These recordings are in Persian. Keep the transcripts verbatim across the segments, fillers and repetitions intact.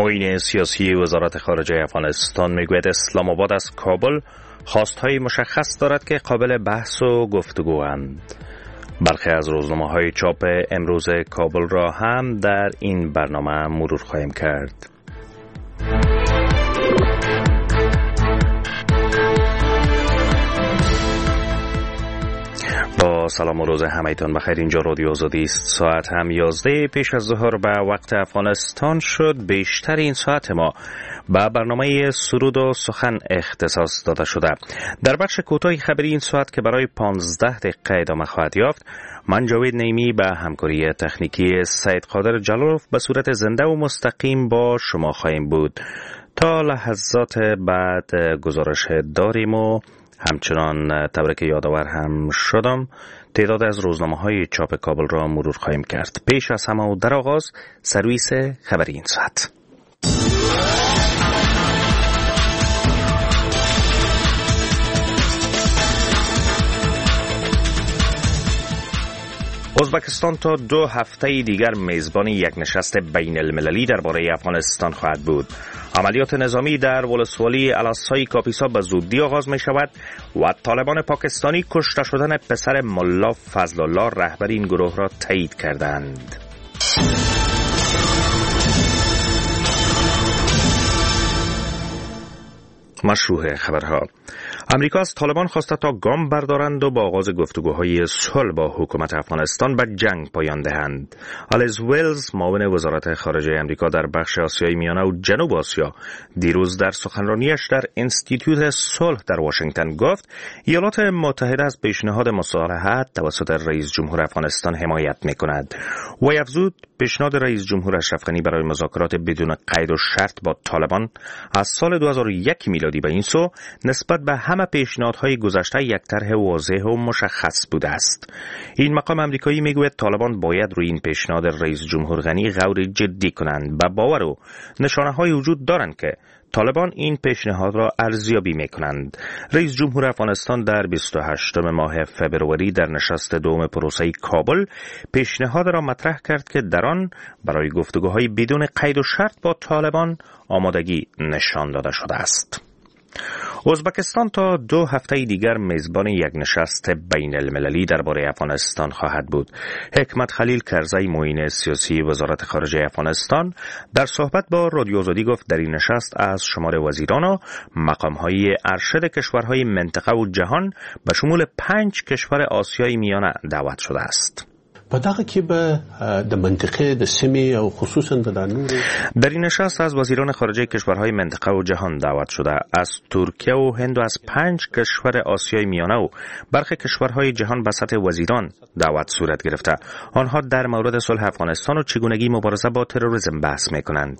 معین سیاسی وزارت خارجه افغانستان میگوید اسلام آباد از کابل خواستهای مشخص دارد که قابل بحث و گفتگواند. برخی از روزنامه‌های چاپ امروز کابل را هم در این برنامه مرور خواهیم کرد. با سلام و روز همه‌تان بخیر. اینجا رادیو آزادی است. ساعت هم یازده پیش از ظهر به وقت افغانستان شد. بیشتر این ساعت ما به برنامه سرود و سخن اختصاص داده شده. در بخش کوتاه خبری این ساعت که برای پانزده دقیقه ادامه خواهد یافت، من جاوید نیمی به همکاری تکنیکی سید قادر جلالوف به صورت زنده و مستقیم با شما خواهیم بود. تا لحظات بعد گزارش داریم و همچنان تبریک یادآور هم شدم تعداد از روزنامه‌های چاپ کابل را مرور خواهیم کرد. پیش از همه و در آغاز سرویس خبری این ساعت. ازبکستان تا دو هفته دیگر میزبان یک نشست بین المللی درباره افغانستان خواهد بود. عملیات نظامی در ولسوالی الاسای کاپیسا به زودی آغاز می شود و طالبان پاکستانی کشته شدن پسر ملا فضل الله رهبر این گروه را تایید کردند. مشروع خبرها. امریکا از طالبان خواسته تا گام بردارند و با آغاز گفتگوهای صلح با حکومت افغانستان به جنگ پایان دهند. آلیس ویلز، معاون وزارت خارجه امریکا در بخش آسیای میانه و جنوب آسیا، دیروز در سخنرانیش در انستیتوت صلح در واشنگتن گفت ایالات متحده از پیشنهاد مصالحت توسط رئیس جمهور افغانستان حمایت می‌کند. و افزود پیشنهاد رئیس جمهور اشرف غنی برای مذاکرات بدون قید و شرط با طالبان از سال دو هزار و یک میلادی به این سو نسبت به همه پیشنهادهای گذشته یک طرح واضح و مشخص بوده است. این مقام امریکایی میگوید طالبان باید روی این پیشنهاد رئیس جمهور غنی غور جدی کنند. به باور او نشانه‌های وجود دارند که طالبان این پیشنهاد را ارزیابی می‌کنند. رئیس جمهور افغانستان در بیست و هشتم ماه فبروری در نشست دوم پروسه کابل پیشنهاد را مطرح کرد که در آن برای گفتگوهای بدون قید و شرط با طالبان آمادگی نشان داده شده است. ازبکستان تا دو هفته دیگر میزبان یک نشست بین المللی درباره افغانستان خواهد بود. حکمت خلیل کرزی، معین سیاسی وزارت خارجه افغانستان، در صحبت با رادیو آزادی گفت در این نشست از شمار وزیران و مقام‌های ارشد کشورهای منطقه و جهان به شمول پنج کشور آسیای میانه دعوت شده است. په دغه کې به د منطقه د سیمې او خصوصا د نور در این نشست از وزیران خارجه کشورهای منطقه و جهان دعوت شده. از ترکیه و هند و از پنج کشور آسیای میانه و برخی کشورهای جهان به سطح وزیران دعوت صورت گرفته. آنها در مورد صلح افغانستان و چگونگی مبارزه با تروریسم بحث می‌کنند.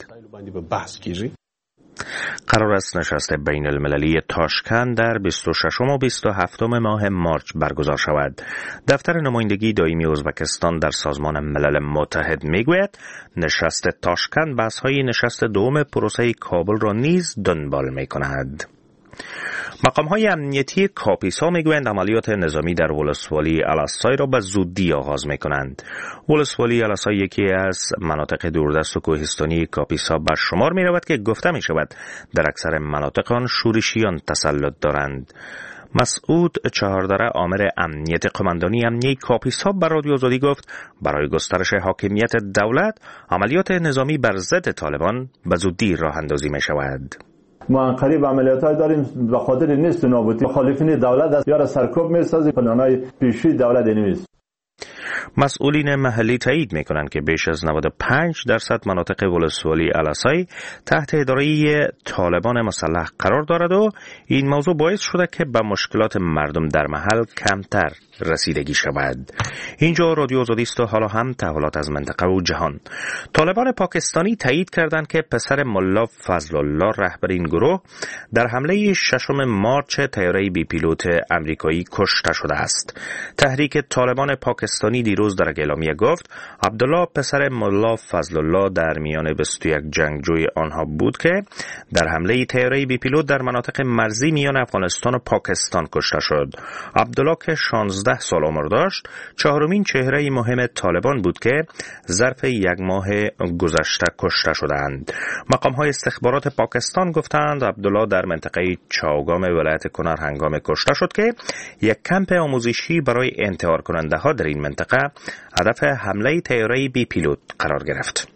قرار است نشست بین المللی تاشکند در بیست و ششم و بیست و هفتم ماه مارچ برگزار شود. دفتر نمایندگی دائمی ازبکستان در سازمان ملل متحد میگوید نشست تاشکند بحث‌های نشست دوم پروسه کابل را نیز دنبال می‌کند. مقام‌های امنیتی کاپیسا میگویند عملیات نظامی در ولسوالی الاسای را به زودی آغاز می‌کنند. ولسوالی الاسای یکی از مناطق دوردست و کوهستانی کاپیسا به شمار می‌رود که گفته می‌شود در اکثر مناطق آن شورشیان تسلط دارند. مسعود چهاردره، آمر امنیت قماندانی امنیه کاپیسا، بر رادیو آزادی گفت برای گسترش حاکمیت دولت عملیات نظامی بر ضد طالبان به زودی راه اندازی می‌شود. ما قریب عملیات‌های داریم به خاطر نیست نابودی مخالفین دولت است یا را سرکوب می‌سازی پلان‌های پیشروی دولت نیست. مسئولین محلی تایید می‌کنند که بیش از نود و پنج درصد مناطق ولسوالی الاسای تحت اداره طالبان مسلح قرار دارد و این موضوع باعث شده که به مشکلات مردم در محل کمتر رسیدگی شود. اینجا رادیو آزادی است و حالا هم تحولات از منطقه و جهان. طالبان پاکستانی تایید کردند که پسر ملا فضل الله رهبر این گروه در حمله ششم مارچ طیاره بی پیلوت آمریکایی کشته شده است. تحریک طالبان پاکستانی دیروز دیروز در اعلامیه گفت عبدالله پسر ملا فضل الله در میان بیست و یک جنگجوی آنها بود که در حمله طیاره بی پیلوت در مناطق مرزی میان افغانستان و پاکستان کشته شد. عبدالله که شانزده سال عمر داشت چهارمین چهره مهم طالبان بود که ظرف یک ماه گذشته کشته شدند. مقام‌های استخبارات پاکستان گفتند عبدالله در منطقه چاوگام ولایت کنر هنگام کشته شد که یک کمپ آموزشی برای انتحار کننده ها در این منطقه هدف حمله طیاره بی پیلوت قرار گرفت.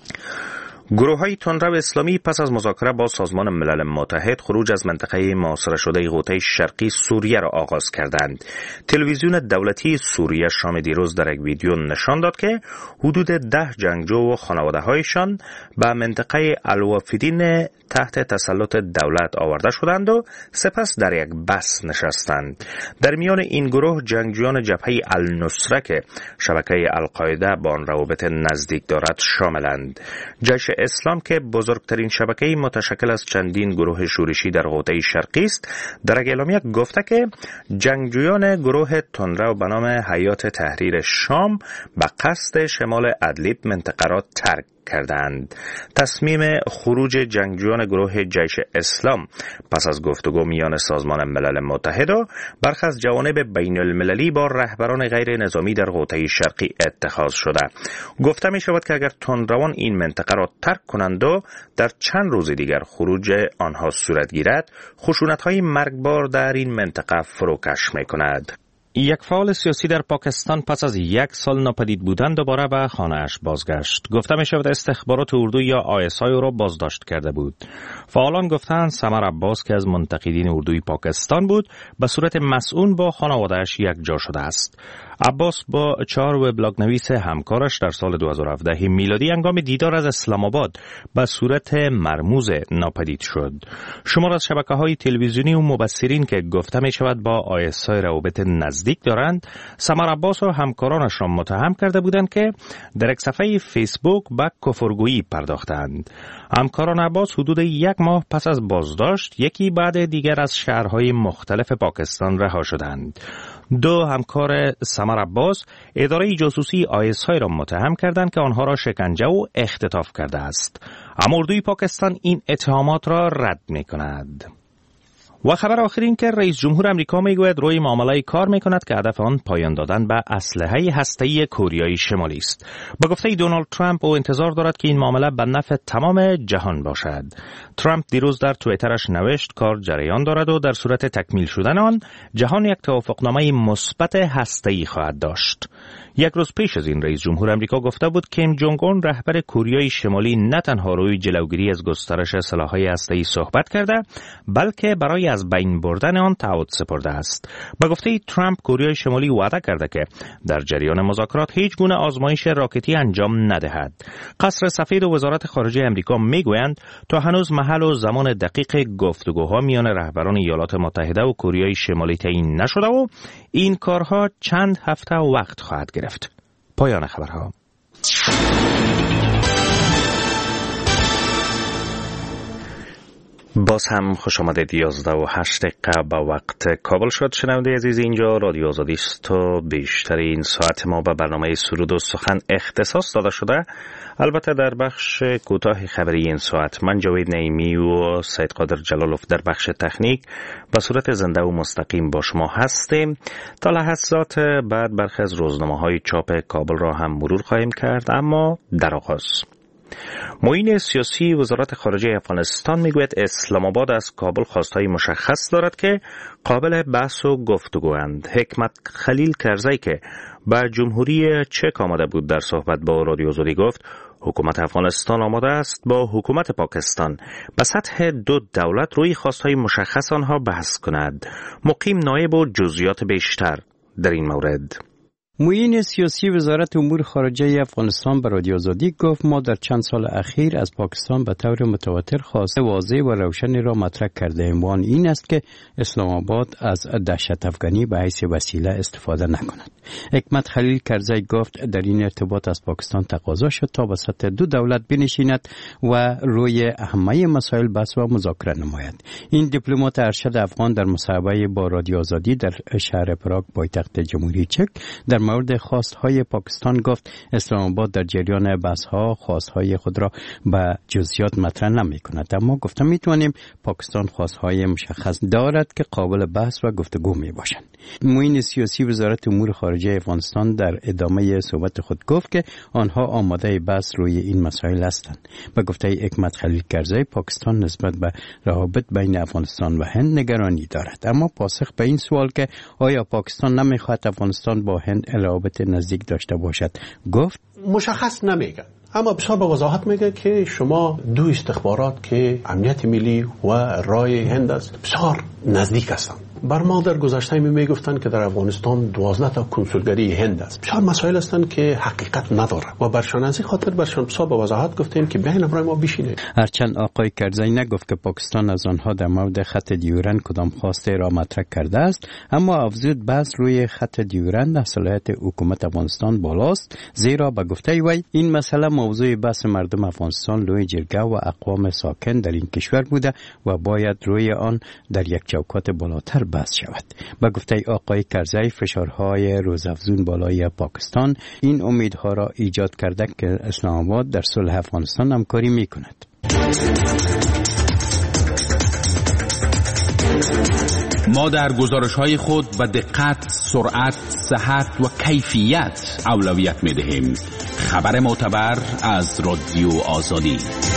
گروه‌های تندرو اسلامی پس از مذاکره با سازمان ملل متحد خروج از منطقه محاصره شده غوطه شرقی سوریه را آغاز کردند. تلویزیون دولتی سوریه شام دیروز در یک ویدیو نشان داد که حدود ده جنگجو و خانواده‌هایشان به منطقه الوافدین تحت تسلط دولت آورده شدند و سپس در یک بس نشستند. در میان این گروه جنگجویان جبهه النصره که شبکه القاعده با آن روابط نزدیک دارد شاملند. جیش اسلام که بزرگترین شبکه متشکل از چندین گروه شورشی در غوطه شرقی است در اعلامیه گفته که جنگجویان گروه تندرو به نام حیات تحریر شام به قصد شمال ادلیب منطقه را ترک کردند. تصمیم خروج جنگجویان گروه جیش اسلام پس از گفتگو میان سازمان ملل متحد و برخی از جوانب بین المللی با رهبران غیر نظامی در غوطه شرقی اتخاذ شده. گفته می شود که اگر تندروان این منطقه را ترک کنند و در چند روز دیگر خروج آنها صورت گیرد، خشونت‌های مرگبار در این منطقه فروکش می کند. یک فعال سیاسی در پاکستان پس از یک سال ناپدید بودن دوباره به خانه‌اش بازگشت. گفته می شود استخبارات اردو یا آی اس آی او را بازداشت کرده بود. فعالان گفتند سمر عباس که از منتقدین اردوی پاکستان بود به صورت مسئول با خانواده‌اش یک جا شده است. عباس با چهار وبلاگ نویس همکارش در سال دو هزار و هفده میلادی هنگام دیدار از اسلام آباد به صورت مرموز ناپدید شد. شمار از شبکه‌های تلویزیونی و مبصرین که گفته می شود با آی اس آی روابط نزدیک دارند، سمر عباس و همکارانش را متهم کرده بودند که در یک صفحه فیسبوک به کفرگویی پرداختند. همکاران عباس حدود یک ماه پس از بازداشت یکی بعد دیگر از شهرهای مختلف پاکستان رها شدند. دو همکار سمر عباس اداره جاسوسی آی اس آی را متهم کردند که آنها را شکنجه و اختطاف کرده است. اما اردوی پاکستان این اتهامات را رد می کند. و خبر آخر این که رئیس جمهور امریکا میگوید روی معامله کار میکند که هدف آن پایان دادن به اسلحه هسته‌ای کره شمالی است. با گفته دونالد ترامپ او انتظار دارد که این معامله به نفع تمام جهان باشد. ترامپ دیروز در توییترش نوشت کار جریان دارد و در صورت تکمیل شدن آن جهان یک توافقنامه مثبت هسته‌ای خواهد داشت. یک روز پیش از این رئیس جمهور امریکا گفته بود کیم جونگ اون رهبر کره شمالی نه تنها روی جلوگیری از گسترش سلاح‌های هسته‌ای صحبت کرده بلکه برای از بین بردن آن تعهد سپرده است. با گفته ترامپ کره شمالی وعده کرده که در جریان مذاکرات هیچ گونه آزمایش راکتی انجام ندهد. قصر سفید و وزارت خارجه امریکا میگویند تا هنوز محل و زمان دقیق گفتگوها میان رهبران ایالات متحده و کره شمالی تعیین نشده و این کارها چند هفته وقت خواهد گرفت. پایان خبرها. باز هم خوش آمدید. یازده و هشت دقیقه با وقت کابل شد. شنونده عزیز، اینجا رادیو آزادی است و بیشترین ساعت ما به برنامه سرود و سخن اختصاص داده شده. البته در بخش کوتاه خبری این ساعت من جاوید نعیمی و سید قادر جلالوف در بخش تکنیک به صورت زنده و مستقیم با شما هستیم. تا لحظات بعد برخی از روزنامه‌های چاپ کابل را هم مرور خواهیم کرد، اما در آغاز معین سیاسی وزارت خارجه افغانستان میگوید اسلام آباد از کابل خواستهای مشخص دارد که قابل بحث و گفتگواند. حکمت خلیل کرزی که به جمهوری چک آمده بود در صحبت با رادیو آزادی گفت حکومت افغانستان آماده است با حکومت پاکستان به سطح دو دولت روی خواستهای مشخص آنها بحث کند. مقیم نایب و جزئیات بیشتر در این مورد. معین سیاسی وزارت امور خارجه افغانستان به رادیو آزادی گفت ما در چند سال اخیر از پاکستان به طور متواتر خواسته واضح و روشنی را مطرح کرده ایم و آن این است که اسلام آباد از دهشت افغانی به حیث وسیله استفاده نکند. حکمت خلیل کرزی گفت در این ارتباط از پاکستان تقاضا شد تا به سطح دو دولت بنشیند و روی همه مسائل بحث و مذاکره نماید. این دیپلمات ارشد افغان در مصاحبه با رادیو آزادی در شهر پراگ پایتخت جمهوری چک در مورد خواستهای پاکستان گفت اسلام آباد در جریان بحث‌ها خواستهای خود را به جزئیات مطرح نمی‌کند، اما گفتم می‌توانیم پاکستان خواستهای مشخص دارد که قابل بحث و گفتگو می‌باشند. معین سیاسی وزارت امور خارجه افغانستان در ادامه صحبت خود گفت که آنها آماده بحث روی این مسائل هستند. به گفته حکمت خلیل کرزی پاکستان نسبت به روابط بین افغانستان و هند نگرانی دارد، اما پاسخ به این سوال که آیا پاکستان نمیخواهد افغانستان با هند روابط نزدیک داشته باشد گفت مشخص نمیگه، اما بسیار با وضاحت میگه که شما دو استخبارات که امنیت ملی و رای هند است بسیار نزدیک هستند. بر ما در گذشته می میگفتند که در افغانستان دوازده تا کنسولگری هند است. بسیار مسائل هستند که حقیقت نداره و برشان از این خاطر برشان بسیار با وضاحت گفتیم که بیاین برای ما بشینید. هرچند آقای کرزی نگفت که پاکستان از آنها در مورد خط دیورند کدام خواسته را مطرح کرده است، اما افزود بحث روی خط دیورند در صلاحیت حکومت افغانستان بالاست، زیرا به گفته وی این مسئله موضوع بحث مردم افغانستان، لوی جرگه و اقوام ساکن در این کشور بوده و باید روی آن در یک چوکات بالاتر بحث شود. با گفته آقای کرزی فشارهای روزافزون بالای پاکستان این امیدها را ایجاد کرده که اسلام آباد در صلح افغانستان همکاری می کند. ما در گزارش‌های خود به دقت، سرعت، صحت و کیفیت اولویت می‌دهیم. خبر معتبر از رادیو آزادی.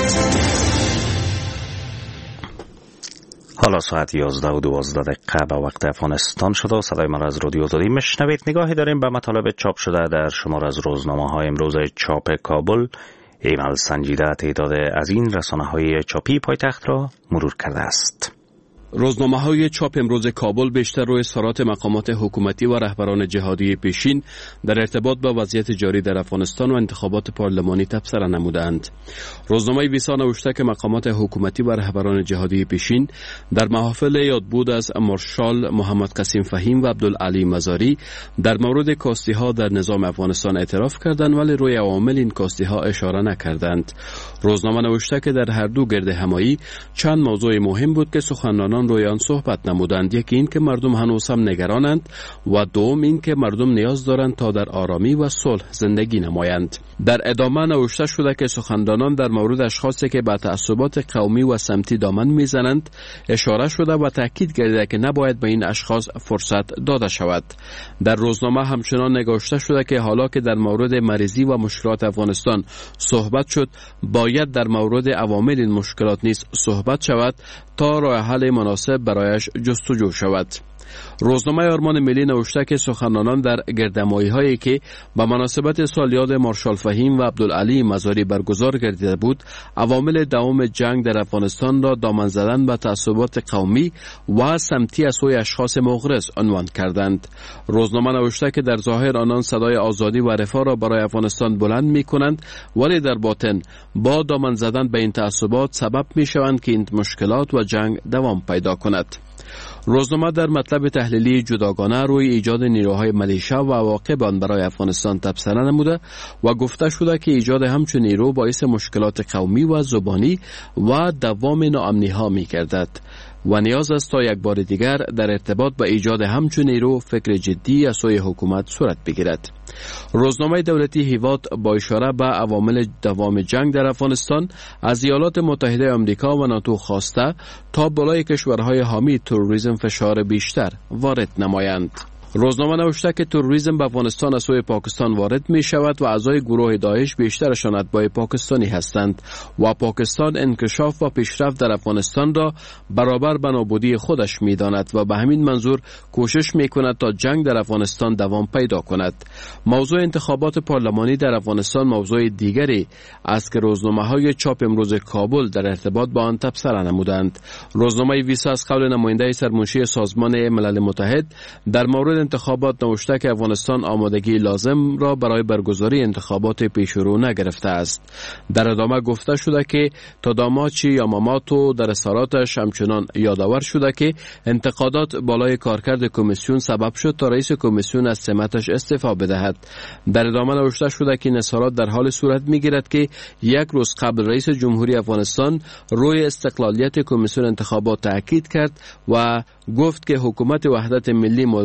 حالا ساعت یازده و دوازده دقیقه به وقت افغانستان شده و صدای ما را از رادیو آزادی میشنوید. نگاهی داریم به مطالب چاپ شده در شمار از روزنامه‌های امروز چاپ کابل. ایمل سنجیده تعداد از این رسانه‌های چاپی پایتخت را مرور کرده است. روزنامه‌های چاپ امروز کابل بیشتر روی اظهارات مقامات حکومتی و رهبران جهادی پیشین در ارتباط با وضعیت جاری در افغانستان و انتخابات پارلمانی تبصره نمودند. روزنامه ویسا نوشته که مقامات حکومتی و رهبران جهادی پیشین در محافل یادبود از مارشال محمد قاسم فهیم و عبدالعلی مزاری در مورد کاستی‌ها در نظام افغانستان اعتراف کردند، ولی روی عوامل این کاستی‌ها اشاره نکردند. روزنامه نوشته که در هر دو گرد همایی چند موضوع مهم بود که سخنرانان روی آن صحبت نمودند. یکی این که مردم هنوز هم نگرانند و دوم این که مردم نیاز دارند تا در آرامی و صلح زندگی نمایند. در ادامه نوشته شده که سخنرانان در مورد اشخاصی که به تعصبات قومی و سمتی دامن میزنند اشاره شده و تاکید گردیده که نباید به این اشخاص فرصت داده شود. در روزنامه همچنان نگاشته شده که حالا که در مورد مریضی و مشکلات افغانستان صحبت شد، باید در مورد عوامل این مشکلات نیز صحبت شود تا راه حل مناسب برایش جستجو شود. روزنامه آرمان ملی نوشته که سخنرانان در گردهمایی هایی که به مناسبت سالیاد مارشال فهیم و عبدالعلی مزاری برگزار گردیده بود، عوامل دوام جنگ در افغانستان را دامن زدن به تعصبات قومی و سمتی از سوی اشخاص مغرض عنوان کردند. روزنامه نوشته که در ظاهر آنان صدای آزادی و رفاه را برای افغانستان بلند می کنند، ولی در باطن با دامن زدن به این تعصبات سبب می شوند که این مشکلات و جنگ دوام پیدا کند. روزنامه در مطلب تحلیلی جداگانه روی ایجاد نیروهای ملیشا و عواقب آن برای افغانستان تبصره نموده و گفته شده که ایجاد همچون نیرو باعث مشکلات قومی و زبانی و دوام ناامنی ها می گردد و نیاز است تا یک بار دیگر در ارتباط با ایجاد همچون نیرو فکر جدی از سوی حکومت صورت بگیرد. روزنامه دولتی هیواد با اشاره به عوامل دوام جنگ در افغانستان از ایالات متحده آمریکا و ناتو خواسته تا بالای کشورهای حامی تروریسم فشار بیشتر وارد نمایند. روزنامه نوشته که تروریسم به افغانستان از سوی پاکستان وارد می شود و اعضای گروه داعش بیشترشان اتباع پاکستانی هستند و پاکستان انکشاف و پیشرفت در افغانستان را برابر به نابودی خودش می داند و به همین منظور کوشش می کند تا جنگ در افغانستان دوام پیدا کند. موضوع انتخابات پارلمانی در افغانستان موضوع دیگری است که روزنامه های چاپ امروز کابل در ارتباط با آن تبصره نمودند. روزنامه ویسا از قول نماینده سرمنشی سازمان ملل متحد در مورد انتخابات نوشته که افغانستان آمادگی لازم را برای برگزاری انتخابات پیشرو نگرفته است. در ادامه گفته شده که تاداماچی یاماماتو در اظهاراتش همچنان یادآور شده که انتقادات بالای کارکرد کمیسیون سبب شد تا رئیس کمیسیون از سمتش استعفا بدهد. در ادامه نوشته شده که این اظهارات در حال صورت میگیرد که یک روز قبل رئیس جمهوری افغانستان روی استقلالیت کمیسیون انتخابات تاکید کرد و گفت که حکومت وحدت ملی ملزم است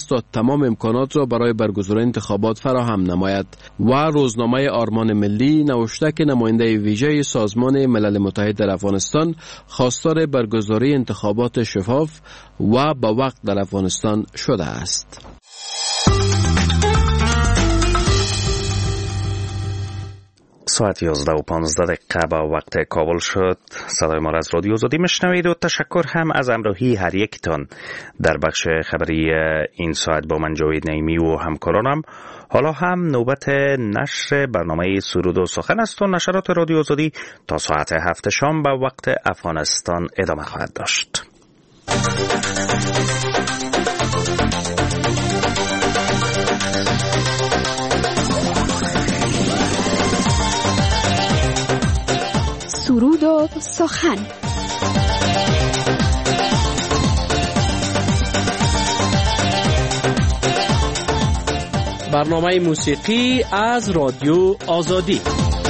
است تا تمام امکانات را برای برگزاری انتخابات فراهم نماید. و روزنامه آرمان ملی نوشته که نماینده ویژه سازمان ملل متحد در افغانستان خواستار برگزاری انتخابات شفاف و با وقت در افغانستان شده است. ساعت یازده و پانزده دقیقه با وقت کابل شد. صدای ما را از رادیو آزادی میشنوید و تشکر هم از همراهی هر یکتان در بخش خبری این ساعت با من جاوید نعیمی و همکارانم. حالا هم نوبت نشر برنامه سرود و سخن است و نشرات رادیو آزادی تا ساعت هفت شام با وقت افغانستان ادامه خواهد داشت. سرود و سخن. برنامه موسیقی از رادیو آزادی.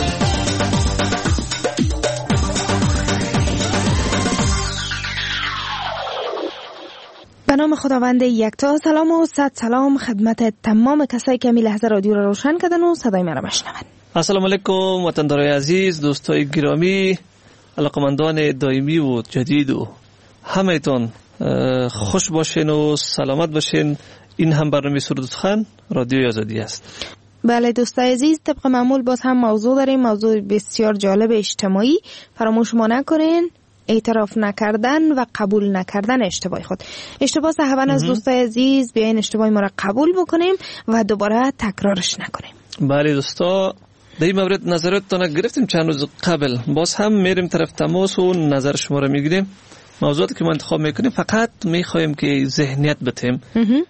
به نام خداوند یکتا. سلام و صد سلام خدمت تمام کسایی که می لحظه رادیو را روشن کردن و صدای مرا بشنون. السلام علیکم وطندارای عزیز، دوستای گرامی، علاقمندان دائمی و جدید و همه تون خوش باشین و سلامت باشین. این هم برنامه سرود و سخن رادیو آزادی است. بله دوستای عزیز، طبق معمول باز هم موضوع داریم، موضوع بسیار جالب اجتماعی. فراموش ما نکنین اعتراف نکردن و قبول نکردن اشتباه خود. اشتباه صحبان از دوستای عزیز، بیاین اشتباه ما را قبول بکنیم و دوباره تکرارش نکنیم. بله دوستا، در این مورد نظراتتون گرفتیم چند روز قبل، باز هم میریم طرف تماس و نظر شما را میگیریم. موضوعاتی که ما انتخاب میکنیم فقط میخوایم که ذهنیت بتیم،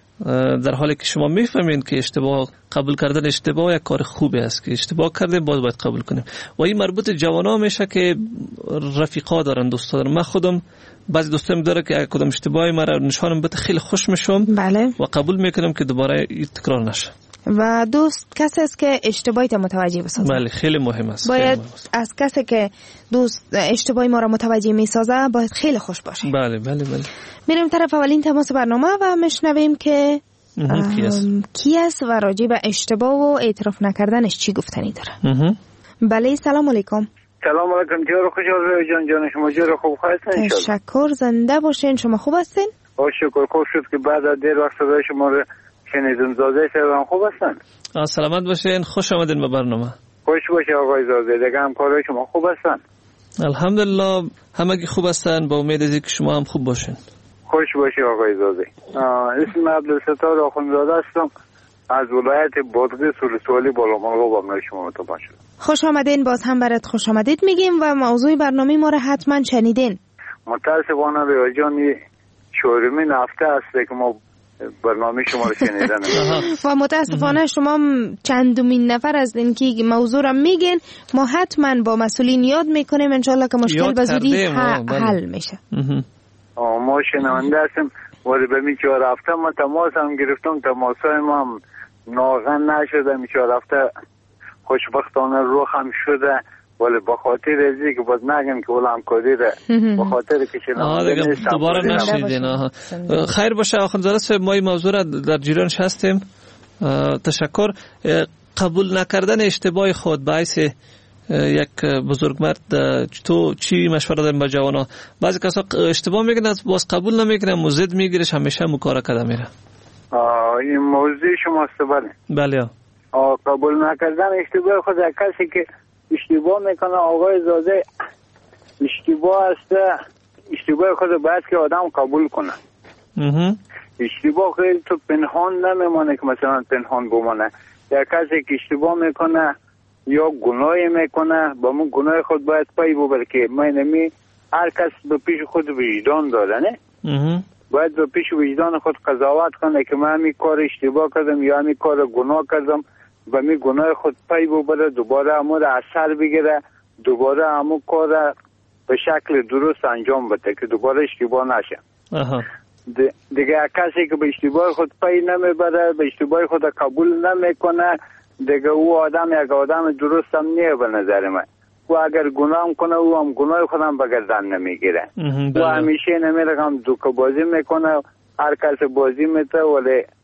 در حالی که شما میفهمین که اشتباه قبول کردن اشتباه یک کار خوبی است که اشتباه کردیم باز باید قبول کنیم. و این مربوط جوانا میشه که رفیقا دارن، دوستا دارن. من خودم بعضی دوستام داره که کدام اشتباهی مرا نشانم بده خیلی خوش میشم. بله. و قبول میکنم که دوباره تکرار نشه. و دوست کسی است که اشتباهی تا متوجه بسازه. بله خیلی مهم است. باید مهم است. از کسی که دوست اشتباهی ما را متوجه میسازه باید خیلی خوش باشه. بله بله بله. میریم طرف اولین تماس برنامه و میشنویم که کی است کی است و راجع به اشتباه و اعتراف نکردنش چی گفتنی داره. بله سلام علیکم. سلام علیکم. جور خوش آمدید جان جان شما جور خوب هستین؟ تشکر، زنده باشین. شما خوب هستین؟ با شکر. خوب شد که بعد از دیر وقت صدای شما رو شنیدم. زاده شما خوب هستن؟ سلامت باشین، خوش آمدین به برنامه. خوش باشه آقای زاده. دیگه همکارای شما خوب هستن؟ الحمدلله همگی خوب هستن، با امید از اینکه شما هم خوب باشین. خوش باشه آقای زاده. اسم عبدالستار آخوندزاده هستم از ولایت بادغیس ولسوالی بالامرغ با من شما متوجه شدم. خوش آمدین. باز هم برات خوش آمدید میگیم و موضوع برنامه ما را حتما شنیدین. متاسفانه به جان چهارمین هفته است که ما برنامه شما رو شنیدن و متاسفانه شما چندمین نفر از این که موضوع را میگین. ما حتما با مسئولین یاد میکنیم انشالله که مشکل به زودی حل میشه. ما شنونده هستیم ولی به می چهار هفته ما تماس هم گرفتم، تماس های ما هم ناغن نشده. می چهار هفته خوشبختانه روح هم شده ولی با خاطر ازی که باز نگم که ولی همکاری را با خاطر که شنونده نیستم دوباره نشیدین. خیر باشه آخوندزاده صاحب، ما این موضوع را در جریانش هستیم. تشکر. قبول نکردن اشتباه خود باعث یک بزرگمرد تو چی مشوره داریم با جوانا؟ بعضی کسا اشتباه میکنن باز قبول نمیکنن، مزد میگیرش همیشه مکاره کده میره. این موضوع شماست. بله بله. قبول نکردن اشتباه خود کسی که اشتباه میکنه آقای زاده اشتباه است. اشتباه خود باید که آدم قبول کنه. اشتباه خیلی تو پنهان نمیمانه که مثلا پنهان بمانه. یا کسی که اشتباه میکنه یا گناهی میکنه با من گناه خود باید پای ببر که من نمی هر کس به پیش خود وجدان داره نه. باید به پیش وجدان خود قضاوت کنه که من همی کار اشتباه کردم یا همی کار گناه کردم، به می گناه خود پای ببره، دوباره همو را اثر بگیره، دوباره همو کار به شکل درست انجام بده که دوباره اشتباه نشه. دیگه کسی که به اشتباه خود پای نمیبره، به اشتباه خود قبول نمیکنه، دیگه او آدم یک آدم درست هم نیه به نظر من. و اگر گناه هم کنه او هم گناه خودم به گردن نمیگیره. و همیشه نمیره هم دوکه بازی میکنه، هر کس بازی میته ولی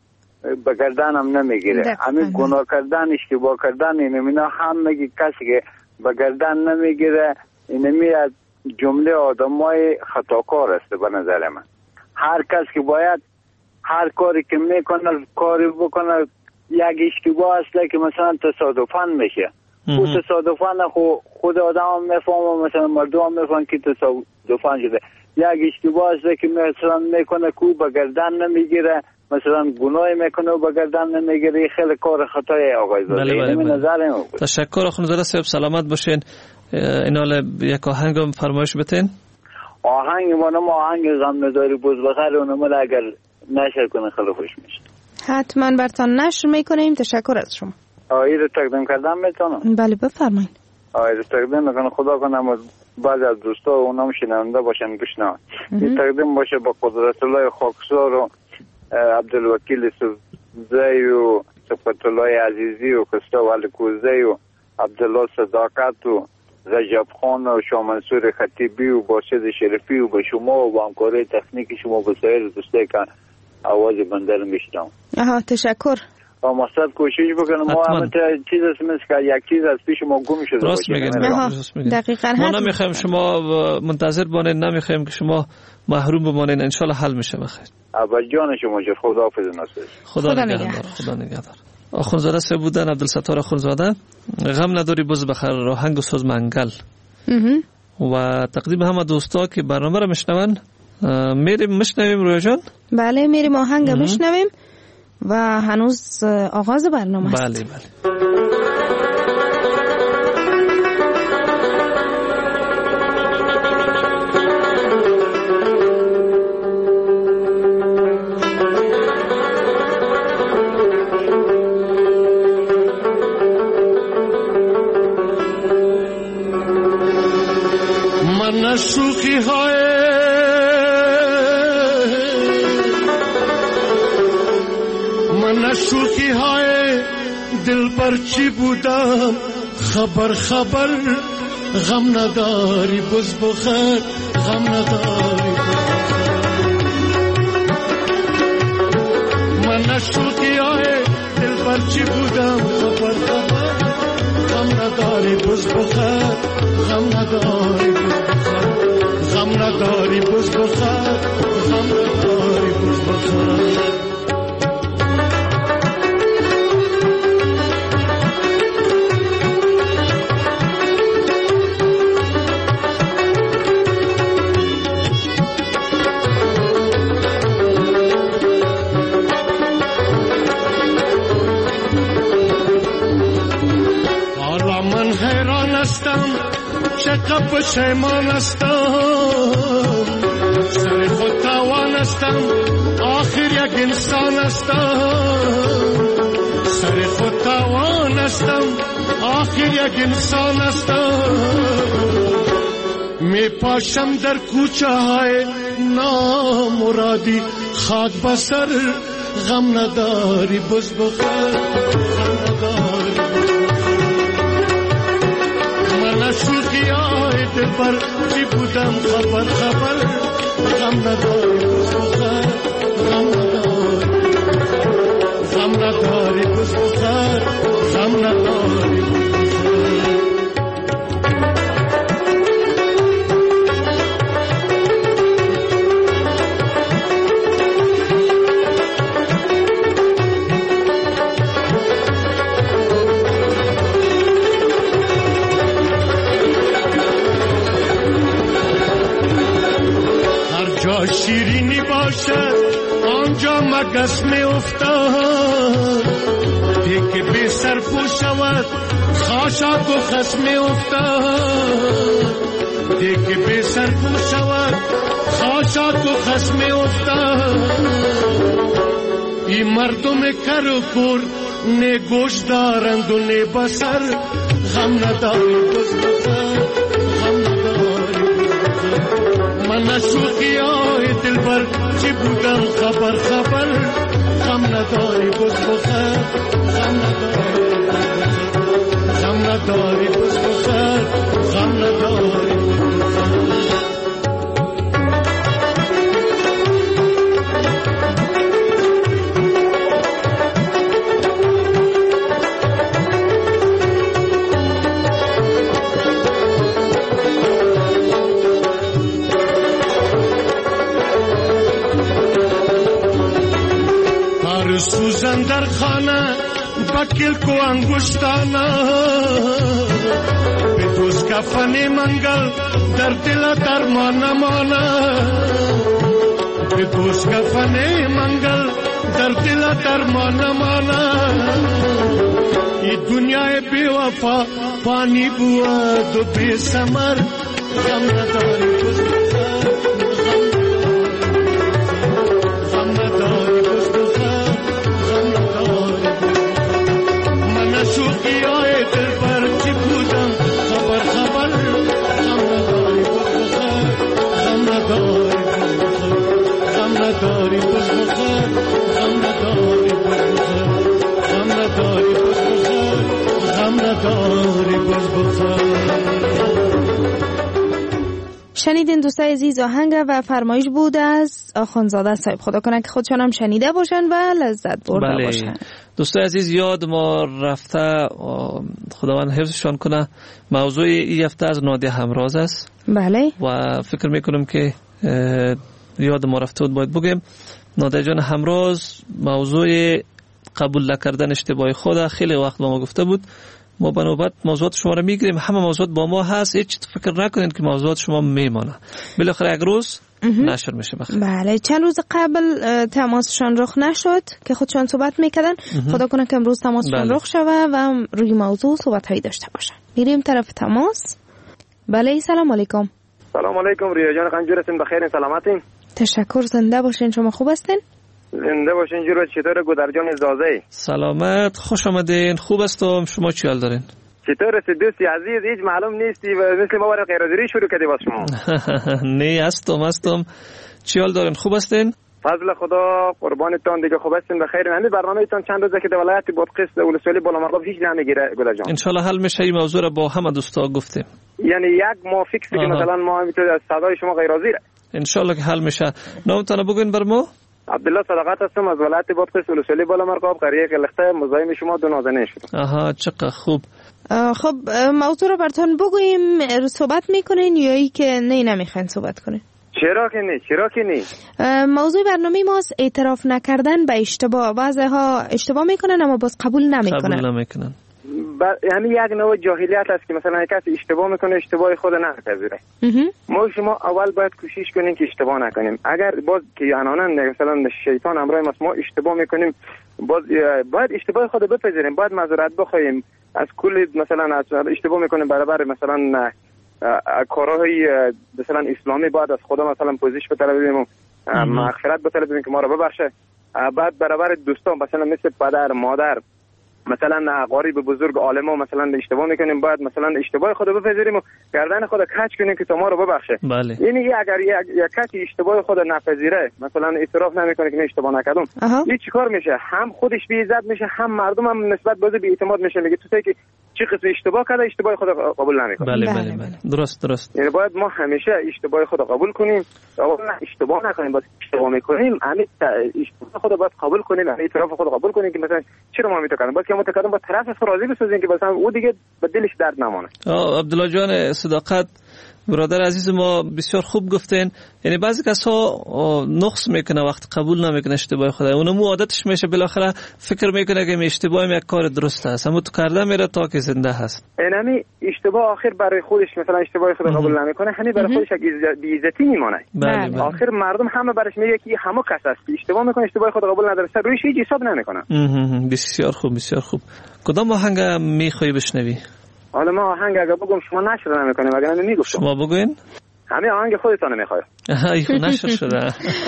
به گردنم نمیگیره. همین گناه کردن، اشتباه کردن، اینا همه کسی که به گردن نمیگیره، اینمی از جمله آدمای خطاکار است به نظر من. هر کس که باید هر کاری که میکنه کاری بکنه، یک اشتباه است که مثلا تصادفاً میشه، خود تصادفاً خود آدم هم میفهمه، مثلا مردم هم میفهمن که تصادفاً شده. یک اشتباه است که مثلا میکنه که به گردن نمیگیره، مثلا گناه میکنه و به گردن نمیگیره، خیلی کار خطای آقای زاده. بله بله بله. نظر تشکر اخوانزاده صاحب، سلامت باشین. اینال یک آهنگ هم فرمایش بتین. آهنگ ما آهنگ غم نداری بوز بخیر اونم اگر نشر کنه خیلی خوش میشه. حتما برتان نشر میکنیم. تشکر از شما. آیه رو تقدیم کردم میتونم؟ بله بفرمایید. آیه رو تقدیم میکنم، خدا کنم بعضی از دوستا اونم شنونده باشن بشنون. این تقدیم باشه با قدرت الله خاکسار و عبدالوکیل سوزی و صفت الله عزیزی و خستا والکوزی و عبدالله صداقت و رجب خان و شاه منصور خطیبی و باشد شرفی و به شما و با همکاری تکنیک شما به سایر دوسته که آواز بنده رو میشنم. آها تشکر. با مقصد کوشش بکنم ما همه چیز است مثل که یک چیز از پیش ما گم شده باشه. راست میگن. دقیقاً. ما نمیخوایم شما منتظر بمانید، نمیخوایم که شما محروم بمانید. ان شاء الله حل میشه بخیر. ابا جان شما جو. خداحافظ ناصر. خدا نگهدار. خدا نگهدار. آخوندزاده سه بودن، عبدالستار آخوندزاده. غم نداری بز بخیر، راهنگ و سوز منگل. و تقدیم همه دوستا که برنامه رو میشنون. میریم میشنویم رویا جان؟ بله میریم آهنگ میشنویم و هنوز آغاز برنامه است. بله بله. من شوخی های من شوخی های دل پر چی بودم، خبر خبر غم نداری بز بخیر، غم نداری من شوخی های دل پر چی بودم، خبر خبر غم نداری بز بخیر، غم نداری غم نداری بز بخیر، غم نداری بز بخیر. حالا من حیران هستم چقدر پشیمان هستم، سر خود توان هستم آخر یک انسان هستم، سر خود توان هستم آخر یک انسان هستم. می پاشم در کوچه های نامرادی، خاک بسر غم نداری بز بخیر، غم نداری من شوخی های دل پر چی بودم، خبر خبر غم نداری بز بخیر، غم نداری غم نداری بز بخیر، غم نداری شیرینی باشد آنجا مگس می افتاد، دیگه بی سر پو شود خاشاک و خس می افتاد، دیگه بی سر پو شود خاشاک و خس می افتاد. این مردم کر و کور نه گوش دارند و نه بسر، غم نداری بز بخیر، غم نداری من شوخی های دل بر چی بودم، خبر خبر غم نداری بز بخیر، غم نداری غم نداری بز بخیر، غم نداری. خار سوزن در خانه بکل کو انگشتانه به دوز کفن منگل در دل درمان مانه به دوز کفن منگل در دل درمان مانه ای دنیای بی وفا پانی بود و بی ثمر غم نداری بس غم نداری بس غم نداری من شوقی های دل پر چی بودم خبر خبر غم نداری بس غم نداری غم نداری بس غم نداری بس غم نداری بس غم نداری بس. شنیدین دوستای عزیز آهنگ و فرمایش بود از آخوندزاده صاحب. خدا کنه که خودشان هم شنیده باشن و لذت برده بله. باشن. دوستای عزیز یاد ما رفته، خداوند حفظشان کنه، موضوع این هفته از نادیه همراز است. بله. و فکر میکنم که یاد ما رفته بود باید بگیم. نادیه جان همراز موضوع قبول نکردن اشتباه خود خیلی وقت با ما گفته بود. ما به نوبت موضوعات شما را میگیریم، همه موضوعات با ما هست، هیچ فکر نکنید که موضوعات شما میمانه، بالاخره یک روز نشر میشه. بخیر. بله. چند روز قبل تماسشان رخ نشد که خودشان صحبت میکردن. خدا کنه که امروز تماسشان رخ شوه و روی موضوع صحبت هایی داشته باشن. میریم طرف تماس. بله. سلام علیکم. سلام علیکم ریا جان، قنجورتون بخیر، سلامتین؟ تشکر. زنده باشین. شما خوب هستین؟ زنده باشین. جورو چطور گودرجان زازه؟ سلامت، خوش آمدین. خوب هستم. شما چی حال دارین؟ چطور هستی دوستی عزیز؟ هیچ معلوم نیستی و مثل ما برای غیرحاضری شروع کردی واسه شما. نه هستم هستم. چی حال دارین؟ خوب هستین؟ فضل خدا قربانتون دیگه، خوب هستین بخیر. همین برنامه‌تون چند روزه که ولایت بادغیس ولسوالی بالامرغاب هیچ نمیگیره گودرجان. ان شاء الله حل میشه. این موضوع رو با همه دوستا گفتیم. یعنی یک ما فیکس که مثلا ما میتونیم از صدای شما غیرحاضره. ان شاء الله که حل میشه. نامتون بگین بر ما. عبدالله صداقت هستم از ولایت بادغیس ولسوالی بالامرغاب، قریه قلخته، مزاحم شما دو نازنین شدم. آها چقدر خوب. خب موضوع رو براتون بگوییم، صحبت میکنین یا ای که نه نمیخواین صحبت کنین؟ چرا که نه؟ چرا که نه؟ موضوع برنامه ماست اعتراف نکردن به اشتباه. بعضی‌ها اشتباه میکنن اما باز قبول نمیکنن. قبول نمیکنن. یعنی یک نوع جاهلیت است که مثلا کسی اشتباه میکنه اشتباه خود نپذیره. ما شما اول باید کوشش کنیم که اشتباه نکنیم. اگر باز که عنانا مثلا شیطان همراه ما ما اشتباه میکنیم، باز باید اشتباه خود بپذیریم، باید معذرت بخوایم از کل مثلا از اشتباه میکنیم برابر مثلا کارهای مثلا اسلامی، باید از خدا مثلا پوزش بطلبیم و مغفرت بطلبیم که ما رو ببخشه. بعد برابر دوستان مثلا مثل پدر مادر مثلا قاری به بزرگ عالم ها مثلا اشتباه میکنیم، باید مثلا اشتباه خود بپذیریم و گردن خود کج کنیم که تا ما رو ببخشه. بله. یعنی اگر یک کسی اشتباه خود نپذیره، مثلا اعتراف نمیکنه که من اشتباه نکردم، این چیکار میشه؟ هم خودش بی عزت میشه، هم مردم هم نسبت به بی اعتماد میشه، میگه تو که چه قسم اشتباه کرده اشتباه خود قبول نمیکنه. بله بله بله. درست درست. یعنی باید ما همیشه اشتباه خود قبول کنیم، اول اشتباه نکنیم، باید اشتباه میکنیم همین اشتباه خود باید قبول کنیم، اعتراف خود قبول کنیم که مثلا چرا ما میتونیم، باید که ما تکادم با طرف از راضی بسازیم که مثلا او دیگه به دلش درد نمونه. عبدالله جان صداقت برادر عزیز ما بسیار خوب گفتین. یعنی بعضی کسا نقص میکنه وقت قبول نمیکنه اشتباه خود، اونم عادتش میشه، بالاخره فکر میکنه که اشتباه یک کار درست است اما تو کرده میره تا که زنده هست. یعنی اشتباه آخر برای خودش مثلا اشتباه خود قبول نمیکنه، همین برای خودش یک بی عزتی میمونه. بله بله. آخر مردم همه برش میگه که همه کس است اشتباه میکنه اشتباه خود قبول نداره، سر رویش هیچ حساب نمیکنه. بسیار خوب بسیار خوب. کدام آهنگ میخوای بشنوی؟ حالا ما آهنگ اگه بگم شما نشر نمیکنیم، اگر نمیگفتم شما بگوین. همین آهنگ خودتان میخواد. ایخو نشر شده.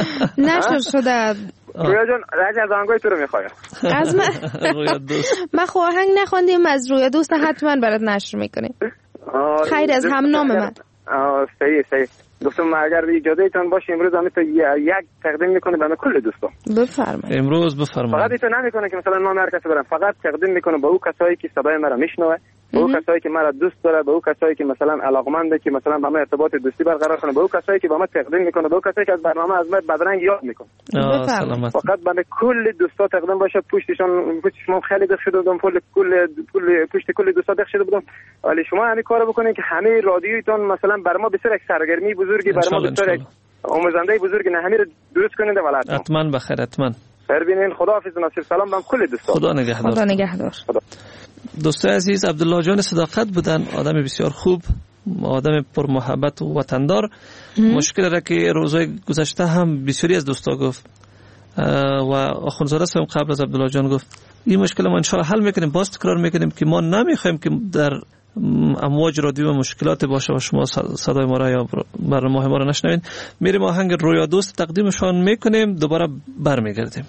نشر شده. رویا جان راجع از آهنگای تو رو میخواد. از من رویا دوست. ما خو آهنگ نخوندیم، از رویا دوست حتما برات نشر میکنیم. خیر از هم نام من. آه صحیح صحیح. گفتم اگر اجازه ایتان باشه امروز هم تو یک تقدیم میکنه به کل دوستان. بفرمایید. امروز بفرمایید. فقط ایتون نمیکنه که مثلا نام هر کسی برام، فقط تقدیم میکنه به او کسایی که صدای مرا میشنوه، به او کسایی که مرا دوست داره، به او کسایی که مثلا علاقمنده که مثلا با من ارتباط دوستی برقرار کنه، به او کسایی که با من تقدیم میکنه، به او کسایی که از برنامه از من بدرنگ یاد میکنه. سلامت. فقط برای کل دوستا تقدیم باشه. پشتشون پشتشون خیلی دق شده بودم، کل کل کل پشت کل دوستا دق شده بودم، ولی شما همین کارو بکنید که همه رادیویتون مثلا بر ما بسیار یک سرگرمی بزرگی، بر ما بسیار یک آموزنده بزرگی، نه همین رو درست کنید ولایت. حتما بخیر حتما. ببینین خداحافظ ناصر سلام بم کل دوستان. خدا نگهدار. خدا نگهدار. دوستای عزیز، عبدالله جان صداقت بودن، آدم بسیار خوب، آدم پر محبت و وطندار. مشکل را که روزهای گذشته هم بسیاری از دوستا گفت و آخوندزاده هم قبل از عبدالله جان گفت این مشکل ما انشاءالله حل میکنیم. باز تکرار میکنیم که ما نمیخوایم که در امواج رادیو مشکلات باشه و شما صدای ما را یا برنامه ما را نشنوین. میریم آهنگ رویا دوست تقدیمشان میکنیم، دوباره برمیگردیم.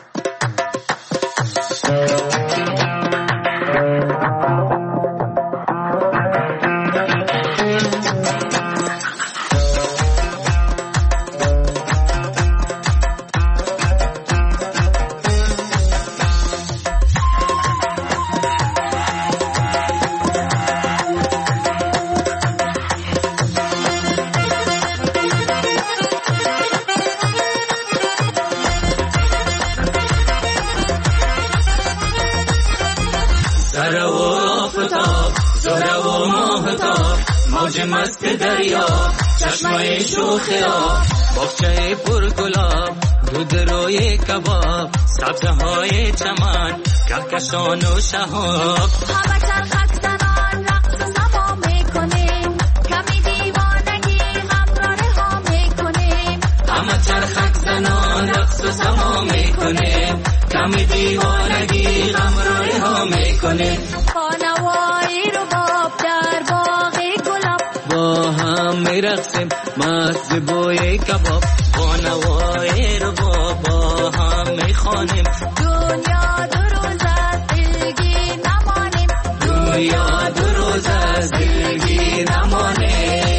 موج مست دریا، چشمای شوخیا، باغچه پر گلاب، دود روی کباب، سبزهای چمن، کهکشان و شهاب. همه چرخک زنان رقص سما میکنیم، کمی دیوانگی همراه ها میکنیم. همه چرخک زنان رقص سما میکنیم، کمی دیوانگی همراه ها میکنیم. خانوایی رو باب در باغی گلاب، با هم میرقصیم مست بوی کباب. خانوایی رو با هم میخوانیم، دنیا دو روز از دلگی نمانیم، دنیا دو روز از دلگی نمانیم.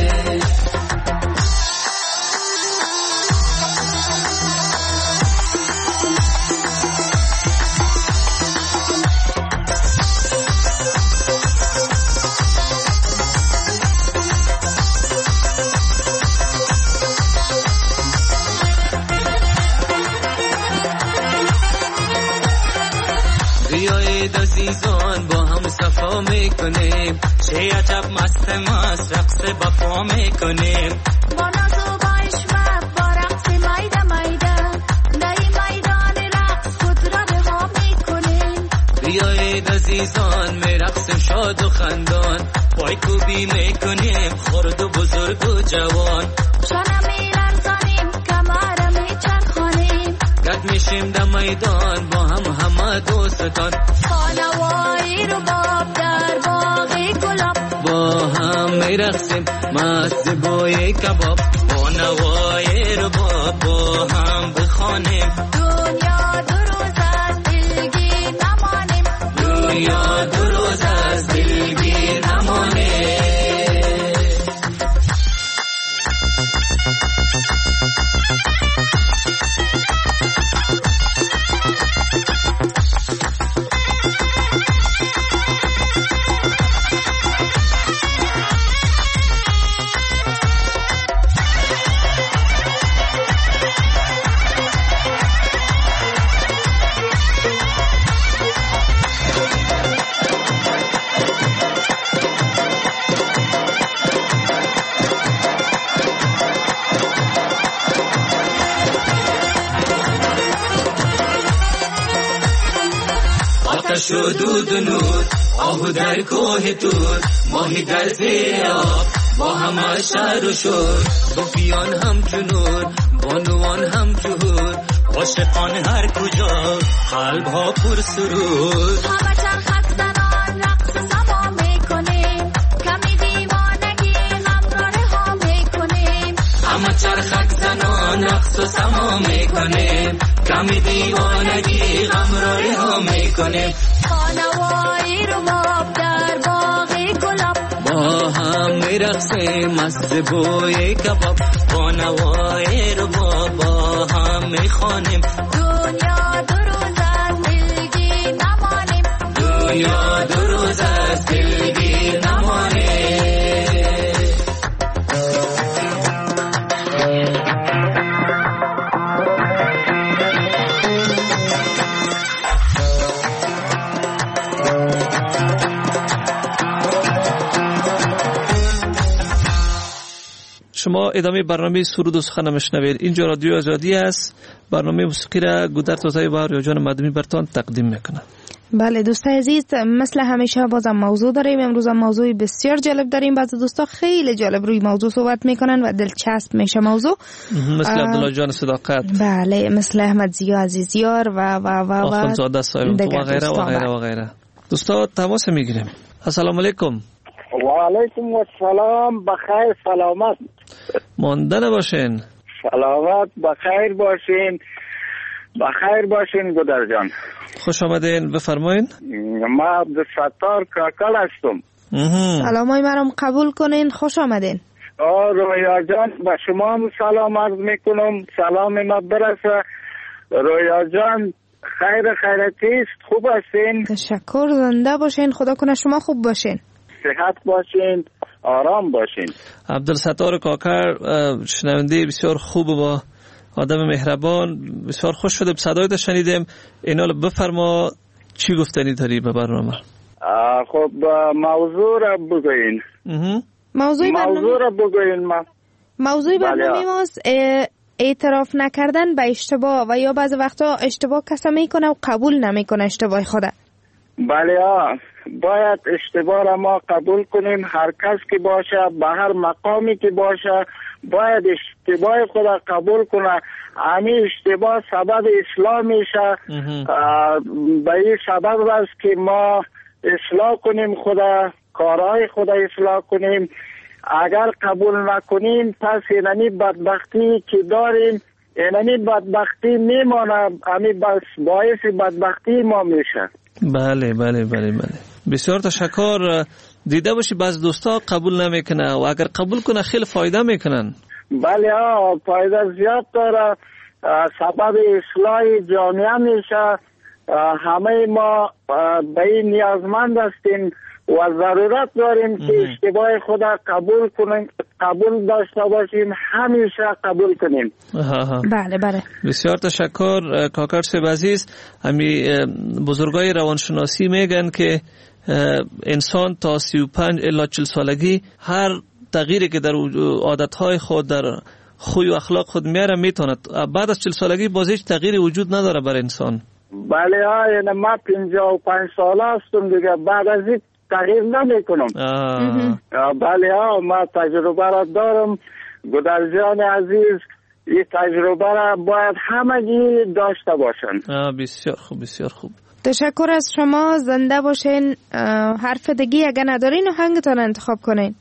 عزیزان با هم صفا میکنیم، چه عجب مست مست رقص بپا میکنیم. با ناز و با عشمت با رقص میده میده، در این میدان رقص خود را به ها میکنیم. بیایید عزیزان میرقصیم شاد و خندان، پای کوبی میکنیم خرد و بزرگ و جوان. شانه میلرزانیم کمر میچرخانیم، گرد میشیم در میدان با هم همه دوستان. خانوایی رو باب در باغی گلاب، با هم میرقصیم مست بوی کباب. خانوایی رو باب با هم بخوانیم، دنیا دو روز از دلگی نمانیم، دنیا دو روز از دلگی نمانیم. آتش و دود و نور، آهو در کوه تور، ماهی در زیر آب، با همه شهر و شور. صوفیان هم جنور، بانوان هم جهور، عاشقان هر کجا، قلب ها پر سرور. همه چرخک زنان رقص سما میکنیم، کمی دیوانگی همراه ها میکنیم. همه چرخک زنان رقص سما میکنیم، کمی دیوانگی همراه ها میکنیم. خانوایی رو باب در باغی گلاب، با هم میرقصیم مست بوی کباب. خانوایی رو با هم میخوانیم، دنیا دو روز از دلگی نمانیم، دنیا دو روز از دلگی نمانیم. شما ادامه برنامه سرود و سخن مشنوید. اینجا رادیو آزادی است. برنامه موسیقی را گودر تازه و آریا جان مدمی برتان تقدیم میکنه. بله دوستان عزیز، مثل همیشه بازم موضوع داریم. امروز هم موضوع بسیار جالب داریم. بعضی دوستا خیلی جالب روی موضوع صحبت میکنن و دلچسب میشه موضوع، مثل عبدالله جان صداقت، بله، مثل احمد زیا عزیزیار و و و و آخوندزاده صاحب و غیره و غیره و غیره. دوستا تماس میگیریم. السلام علیکم. و علیکم السلام. بخیر سلامت مانده نباشین. سلامت بخیر باشین. بخیر باشین گودر جان. خوش آمدین. بفرمایین. ما عبدالستار کاکل هستم. سلامای مرام قبول کنین. خوش آمدین. رویا جان با شما هم سلام عرض میکنم. سلام ما برسه. رویا جان خیر خیرتیست. خوب هستین؟ تشکر. زنده باشین. خدا کنه شما خوب باشین. صحت باشین. آرام باشین. عبدالستار کاکر شنونده بسیار خوب و آدم مهربان. بسیار خوش شده صدایت شنیدیم. اینا بفرما چی گفتنی داری به برنامه؟ خب موضوع را بگوین. موضوع موضوع را بگوین. ما موضوع برنامه ماست اعتراف نکردن به اشتباه و یا بعض وقتا اشتباه کسی میکنه و قبول نمیکنه اشتباه خود. بله ها، باید اشتباه را ما قبول کنیم. هر کس که باشه به هر مقامی که باشه باید اشتباه خود را قبول کنه. همین اشتباه سبب اصلاح میشه. به این سبب است که ما اصلاح کنیم خدا، کارهای خدا اصلاح کنیم. اگر قبول نکنیم پس اینمی بدبختی که داریم اینمی بدبختی میمانه. همین بس باعث بدبختی ما میشه. بله بله بله بله. بسیار تشکر. دیده باشی بعض دوستا قبول نمیکنه و اگر قبول کنه خیلی فایده میکنن. بله ها، فایده زیاد داره. سبب اصلاح جامعه میشه. همه ما به این نیازمند هستیم و ضرورت داریم که اشتباه خود قبول کنیم، قبول داشته باشیم، همیشه قبول کنیم. بله بله. بسیار تشکر کاکر صاحب عزیز. همی بزرگای روانشناسی میگن که انسان تا سی و پنج الی چهل سالگی هر تغییری که در عادتهای خود، در خوی و اخلاق خود میاره میتونه. بعد از چهل سالگی باز هیچ تغییری وجود نداره برای انسان. بله ها، یعنی ما پنجاه و پنج ساله هستم دیگه، بعد از این تغییر نمی کنم. بله ها، ما تجربه را دارم. گودر جان عزیز این تجربه را باید همگی داشته باشن. بسیار خوب بسیار خوب. تشکر از شما. زنده باشین. حرف دیگه اگه ندارین آهنگتان انتخاب کنین.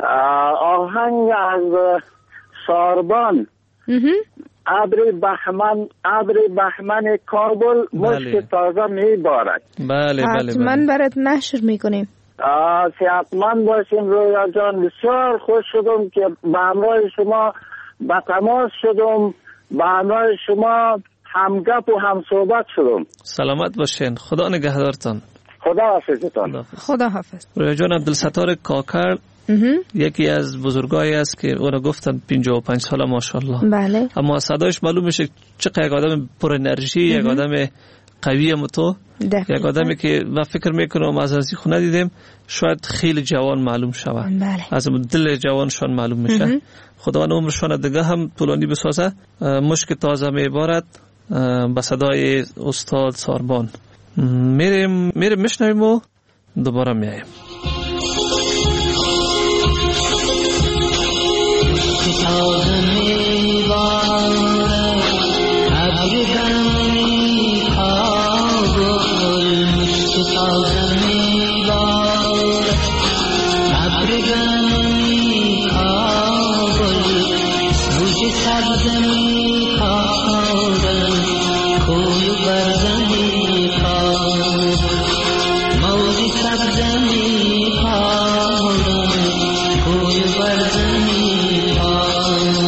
آهنگ از ساربان، ابر بهمن، ابر بهمن کابل مشک تازه میبارد. بله بله. حتما برات نشر میکنیم. صحتمند باشین رویا جان. بسیار خوش شدم که به همراه شما به تماس شدم، به همراه شما همگپ و هم صحبت شدم. سلامت باشین. خدا نگهدارتان. خدا حافظتان. خدا حافظ. رویا جان عبدالستار کاکر یکی از بزرگایی است که اونا گفتن پنجاه و پنج ساله ماشاءالله. بله. اما صدایش معلوم میشه چقدر یک آدم پر انرژی، یک آدم قوی متو، یک آدمی که من فکر میکنم از از خونه دیدم شاید خیلی جوان معلوم شود. بله. از دل جوانشان معلوم میشه. خداوند عمرشان دیگه هم طولانی بسازه. مشک تازه میبارد با صدای استاد ساربان. میریم میریم میشنویم و دوباره میایم. Oh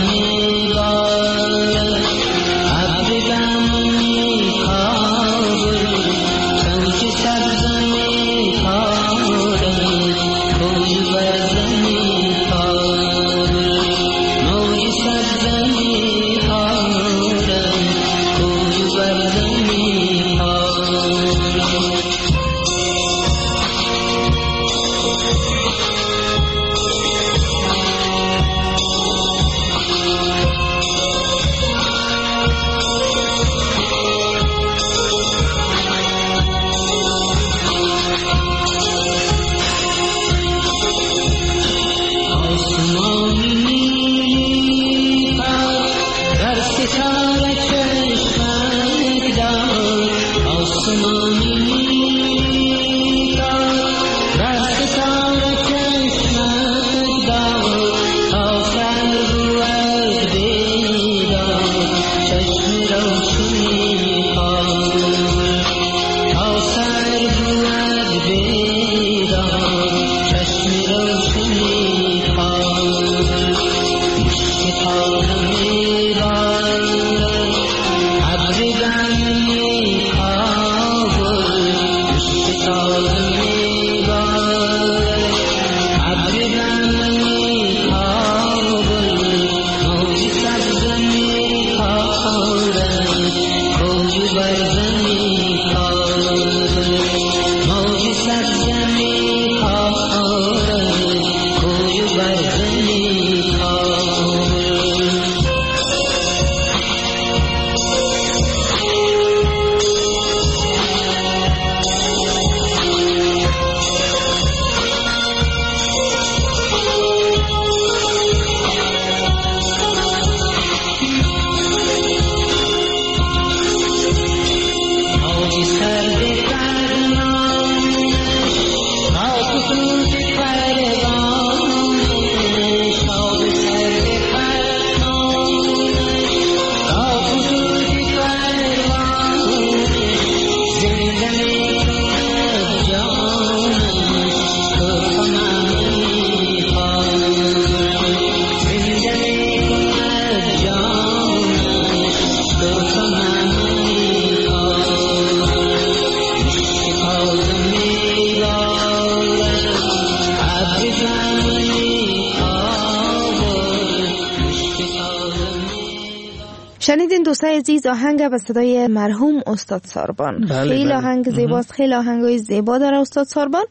شنیدین دوستای عزیز آهنگ به صدای مرحوم استاد ساربان. بله خیلی بله. آهنگ زیباست، خیلی آهنگای زیبا داره استاد ساربان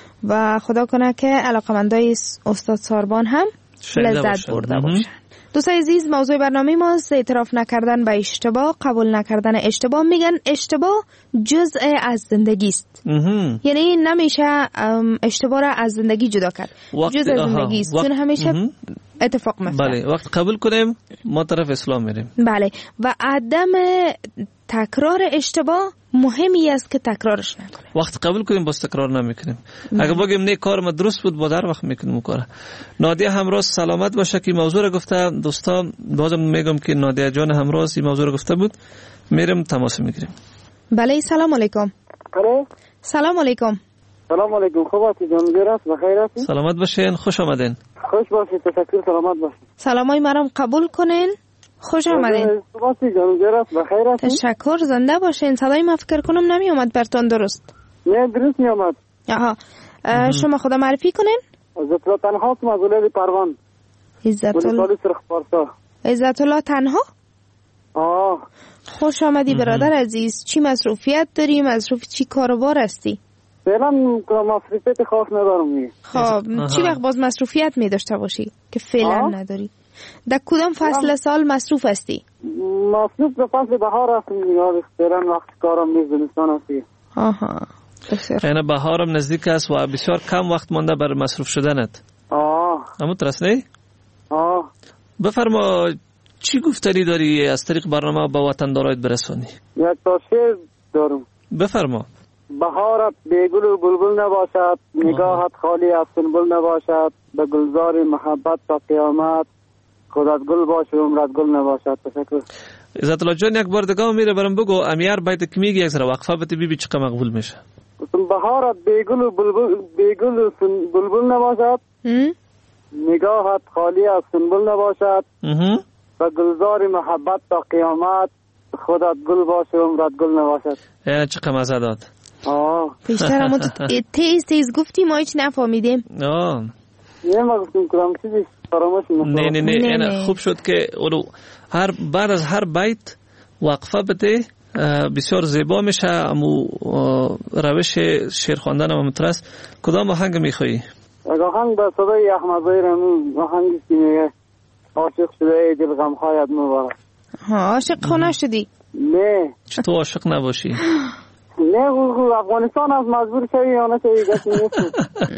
و خدا کنه که علاقمندای استاد ساربان هم لذت برده باشن. دوستای عزیز موضوع برنامه ما اعتراف نکردن به اشتباه، قبول نکردن اشتباه. میگن اشتباه جزء از زندگی است، یعنی نمیشه اشتباه را از زندگی جدا کرد، جزء از زندگی است چون همیشه امه. اتفاق میفته. بله وقت قبول کنیم ما طرف اسلام میریم. بله و عدم تکرار اشتباه مهمی است که تکرارش نکنیم. وقت قبول کنیم باز تکرار نمیکنیم. اگه بگیم نه کار ما درست بود با در وقت میکنیم کار. نادیه همراز سلامت باشه که موضوع رو گفته. دوستان بازم میگم که نادیه جان همراز این موضوع رو گفته بود، میرم تماس میگیریم. بله سلام علیکم. الو سلام علیکم. سلام علیکم. خوب هستید؟ جان است بخیر هستید؟ سلامت باشین، خوش آمدین. خوش باشید، تشکر، سلامت باشید. سلامای مرام قبول کنین. خوش آمدین. صبحی جان است بخیر هستید؟ تشکر، زنده باشین. صدای ما فکر کنم نمی اومد برتون درست. نه درست می اومد. آها. شما خدا معرفی کنین؟ عزت الله تنها هستم از ولایت پروان. عزت الله سرخ پارسا. عزت الله تنها؟ آه. خوش آمدی برادر عزیز. چی مصروفیت داری؟ مصروف چی کاروبار هستی؟ فعلا مصروفیت خاص ندارم. خب چی وقت باز مصروفیت می داشته باشی که فعلا نداری؟ در کدام فصل سال مصروف هستی؟ مصروف به فصل بهار هستم. فعلا وقت کارم نیست، زمستان هستی. آها. یعنی بهارم نزدیک است و بسیار کم وقت مانده برای مصروف شدنت. آه. اما ترسنی؟ آه. بفرما چی گفتنی داری از طریق برنامه به وطندارایت برسونی؟ یک تا شعر دارم. بفرما. بهارت بیگل و بلبل نباشد، نگاهت خالی از سنبل نباشد، به گلزار محبت تا قیامت، خودت گل باش و عمرت گل نباشد. تشکر. عزت الله جان یک بار دیگه میره برام بگو امیار بیت که میگی یک ذره وقفه بده ببین چقدر مقبول میشه. بهارت بیگل و بلبل بیگل و بلبل نباشد، نگاهت خالی از سنبل نباشد و گلزار محبت تا قیامت، خودت گل باشه و عمرت گل نباشد. یعنی چقدر مزه داد. آه بیشتر همون تیز تیز گفتی ما هیچ نفهمیدیم. آه یه ما گفتیم کدام چیزی فراموش نکنم. نه نه نه نه خوب شد که اونو هر بعد از هر بیت وقفه بده، بسیار زیبا میشه. امو روش شعر خواندن و مترس. کدام آهنگ میخوایی؟ آهنگ به صدای احمد ظاهر، همون آهنگی که میگه عاشق شده دل غم‌هایت مبارک. ها عاشق خونه شدی؟ نه. چطور عاشق نباشی؟ نه خب افغانستان از مجبور شوی یا نه شوی کسی نیست.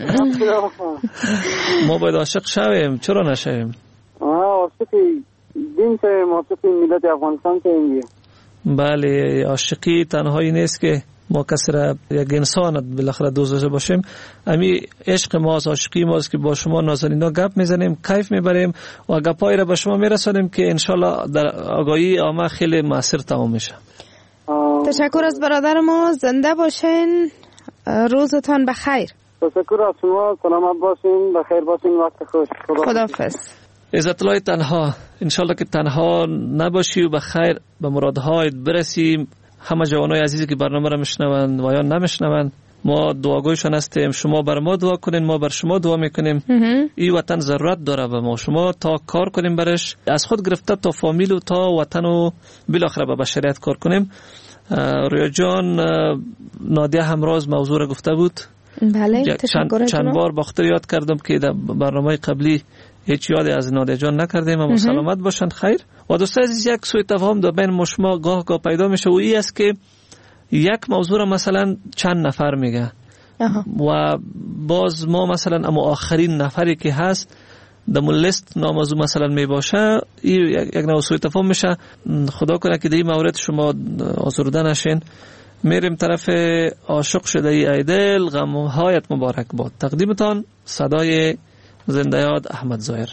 ما باید عاشق شویم، چرا نشویم؟ آه عاشق دین شویم، عاشق ملت افغانستان شویم. بله، عاشقی تنهایی نیست که ما کسی را یک انسان بالاخره دوست داشته باشیم. امی عشق ماست، عاشقی ماست که با شما نازنینا گپ میزنیم، کیف میبریم و گپایی را به شما میرسونیم که انشالله در آگاهی عامه خیلی موثر تمام میشه. تشکر از برادر ما، زنده باشین، روزتان بخیر. تشکر از شما، سلامت باشین، بخیر باشین، وقت خوش. خداحافظ. عزت الله تنها، انشالله که تنها نباشی و بخیر به مرادهایت برسی. همه جوانای عزیزی که برنامه را میشنوند و یا نمیشنوند، ما دعاگویشان هستیم. شما بر ما دعا کنین، ما بر شما دعا میکنیم. این وطن ضرورت داره به ما، شما تا کار کنیم برش، از خود گرفته تا فامیل و تا وطن و بالاخره به بشریت کار کنیم. رویا جان، نادیه همراز موضوع را گفته بود. بله، چند, چند بار با خاطر یاد کردم که در برنامه قبلی هیچ یادی از نادیه جان نکردیم. اما سلامت باشند، خیر. و دوستان عزیز، یک سوء تفاهم در بین ما شما گاه گاه پیدا میشه و این است که یک موضوع را مثلا چند نفر میگه و باز ما مثلا اما آخرین نفری که هست در لیست ناموضوع مثلا می باشه، این یک نوع سوء تفاهم میشه. خدا کنه که در این مورد شما آزرده نشین. میریم طرف عاشق شده ای ایدل، غمهایت مبارک باد. تقدیمتان صدای زنده یاد احمد ظاهر.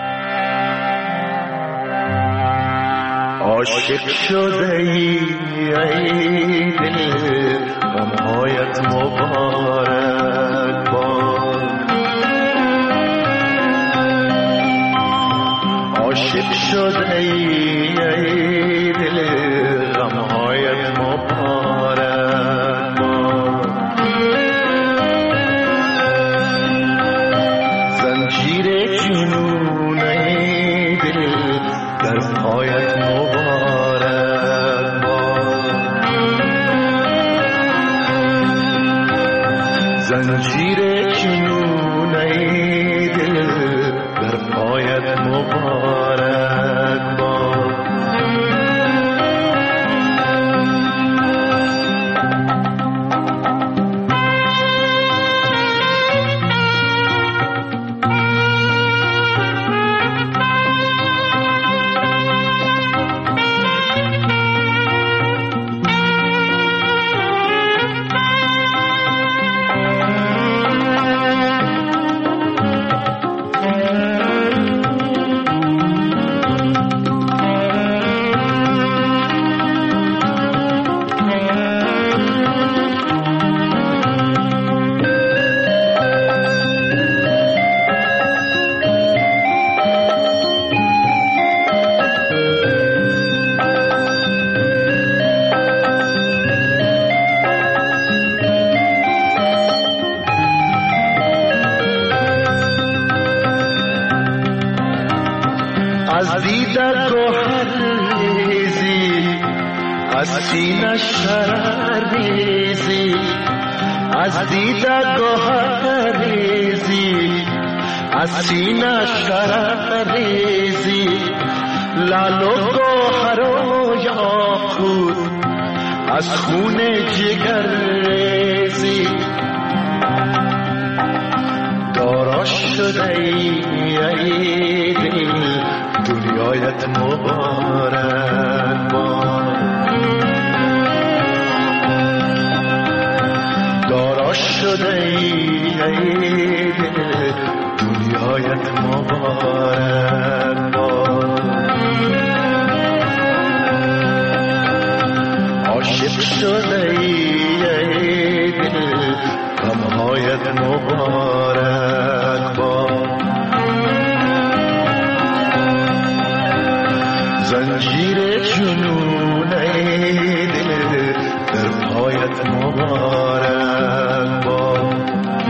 عاشق شده ای ایدل، غمهایت مبارک باد. عاشق شده ای ایدل، غمهایت مبارک باد. زنجیر جنون ایدل در پایت مبارک باد. زنجیر جنون ایدل در پایت مبارک باد. غمهایت مبارک باد. زنجیر جنون دل در پایت مبارک باد.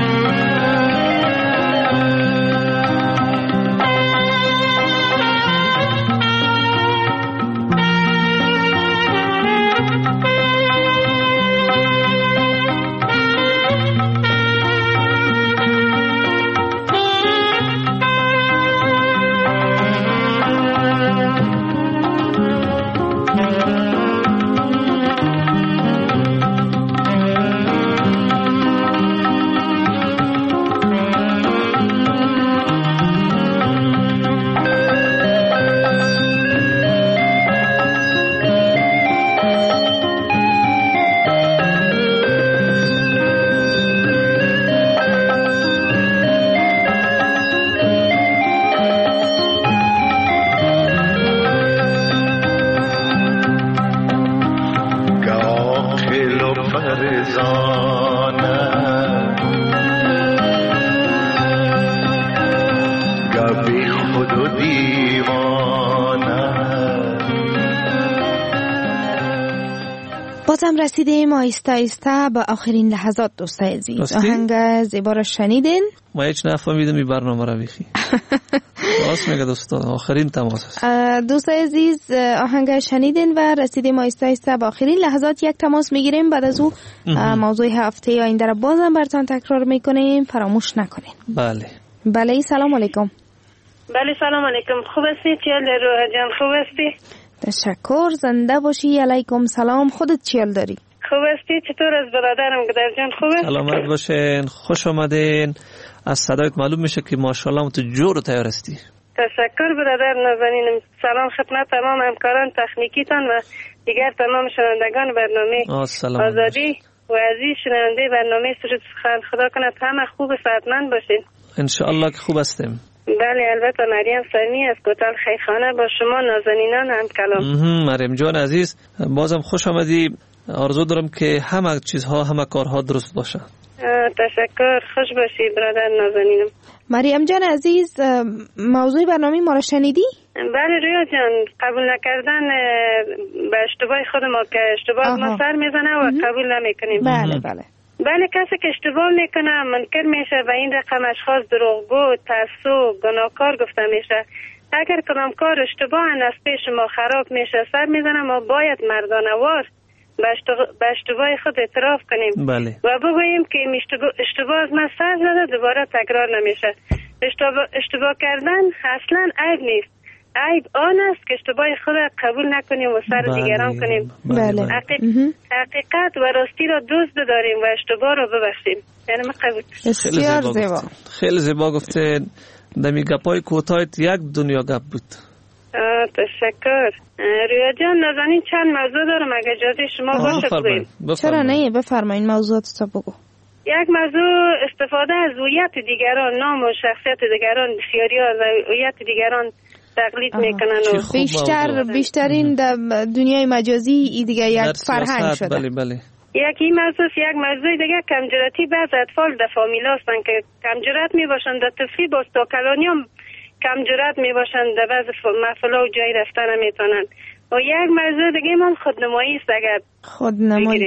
بازم رسیدیم آیسته آیسته به آخرین لحظات دوستای عزیز. آهنگ زیبا را شنیدین؟ ما هیچ نفهمیدم این برنامه را بیخی. راست میگه دوستان، آخرین تماس است. دوستای عزیز آهنگ شنیدین و رسیدیم آیسته آیسته به آخرین لحظات. یک تماس میگیریم، بعد از او موضوع هفته آینده را بازم براتون تکرار میکنیم، فراموش نکنین. بله. بله سلام علیکم. بله سلام علیکم. خوب هستی؟ چیال روح جان خوب هستی؟ تشکر، زنده باشی. علیکم سلام. خودت چیال داری؟ خوب هستی؟ چطور از برادرم گدر جان خوبه؟ سلامت باشین، خوش آمدین. از صدایت معلوم میشه که ماشاءالله تو جور و تیار هستی. تشکر برادر نازنینم. سلام خدمت تمام همکاران تکنیکیتان و دیگر تمام شنوندگان برنامه آزادی و عزیز شنونده برنامه سرود سخن. خدا کنه همه خوب صحتمند باشین. ان شاء الله که خوب هستیم. بله البته مریم سمی از کوتال خیخانه با شما نازنینان هم کلام. مریم جان عزیز بازم خوش آمدی. آرزو دارم که همه چیزها همه کارها درست باشه. تشکر، خوش باشی برادر نازنینم. مریم جان عزیز موضوع برنامه ما را شنیدی؟ بله رویا جان، قبول نکردن به اشتباه خود ما که اشتباه ما سر میزنه و قبول نمیکنیم. بله بله بله کسی که اشتباه میکنه منکر میشه و این رقم اشخاص دروغگو، ترسو، گناهکار گفته میشه. اگر کدام کار اشتباه از پیش ما خراب میشه سر میزنه، ما باید مردانه‌وار به اشتباه خود اعتراف کنیم. بله. و بگوییم که اشتباه از ما سر زده دوباره تکرار نمیشه. اشتباه, اشتباه کردن اصلا عیب نیست. عیب آن است که اشتباه خود قبول نکنیم و سر بله. دیگران کنیم. بله. حقیق... حقیقت و راستی را دوست بداریم و اشتباه را ببخشیم. یعنی ما قبول. بسیار زیبا. خیلی زیبا گفته. دمی گپای کوتاهت یک دنیا گپ بود. تشکر. رویا جان نازنین چند موضوع دارم اگه اجازه شما باشه بگویم. چرا نه، بفرمایید موضوعات تا بگو. یک موضوع استفاده از هویت دیگران، نام و شخصیت دیگران، بسیاری از هویت دیگران تقلید میکنن و بیشتر بیشترین در دنیای مجازی ای دیگه یک فرهنگ شده. بله بله. یکی موضوع یک موضوع دیگه کمجراتی بعض اطفال در فامیلا هستن که کمجرات میباشن در طفلی با استاکلانی هم کمجرات میباشن در بعض محفلا و جایی رفتن نمیتونن. و یک موضوع دیگه من خودنمایی است اگر خودنمایی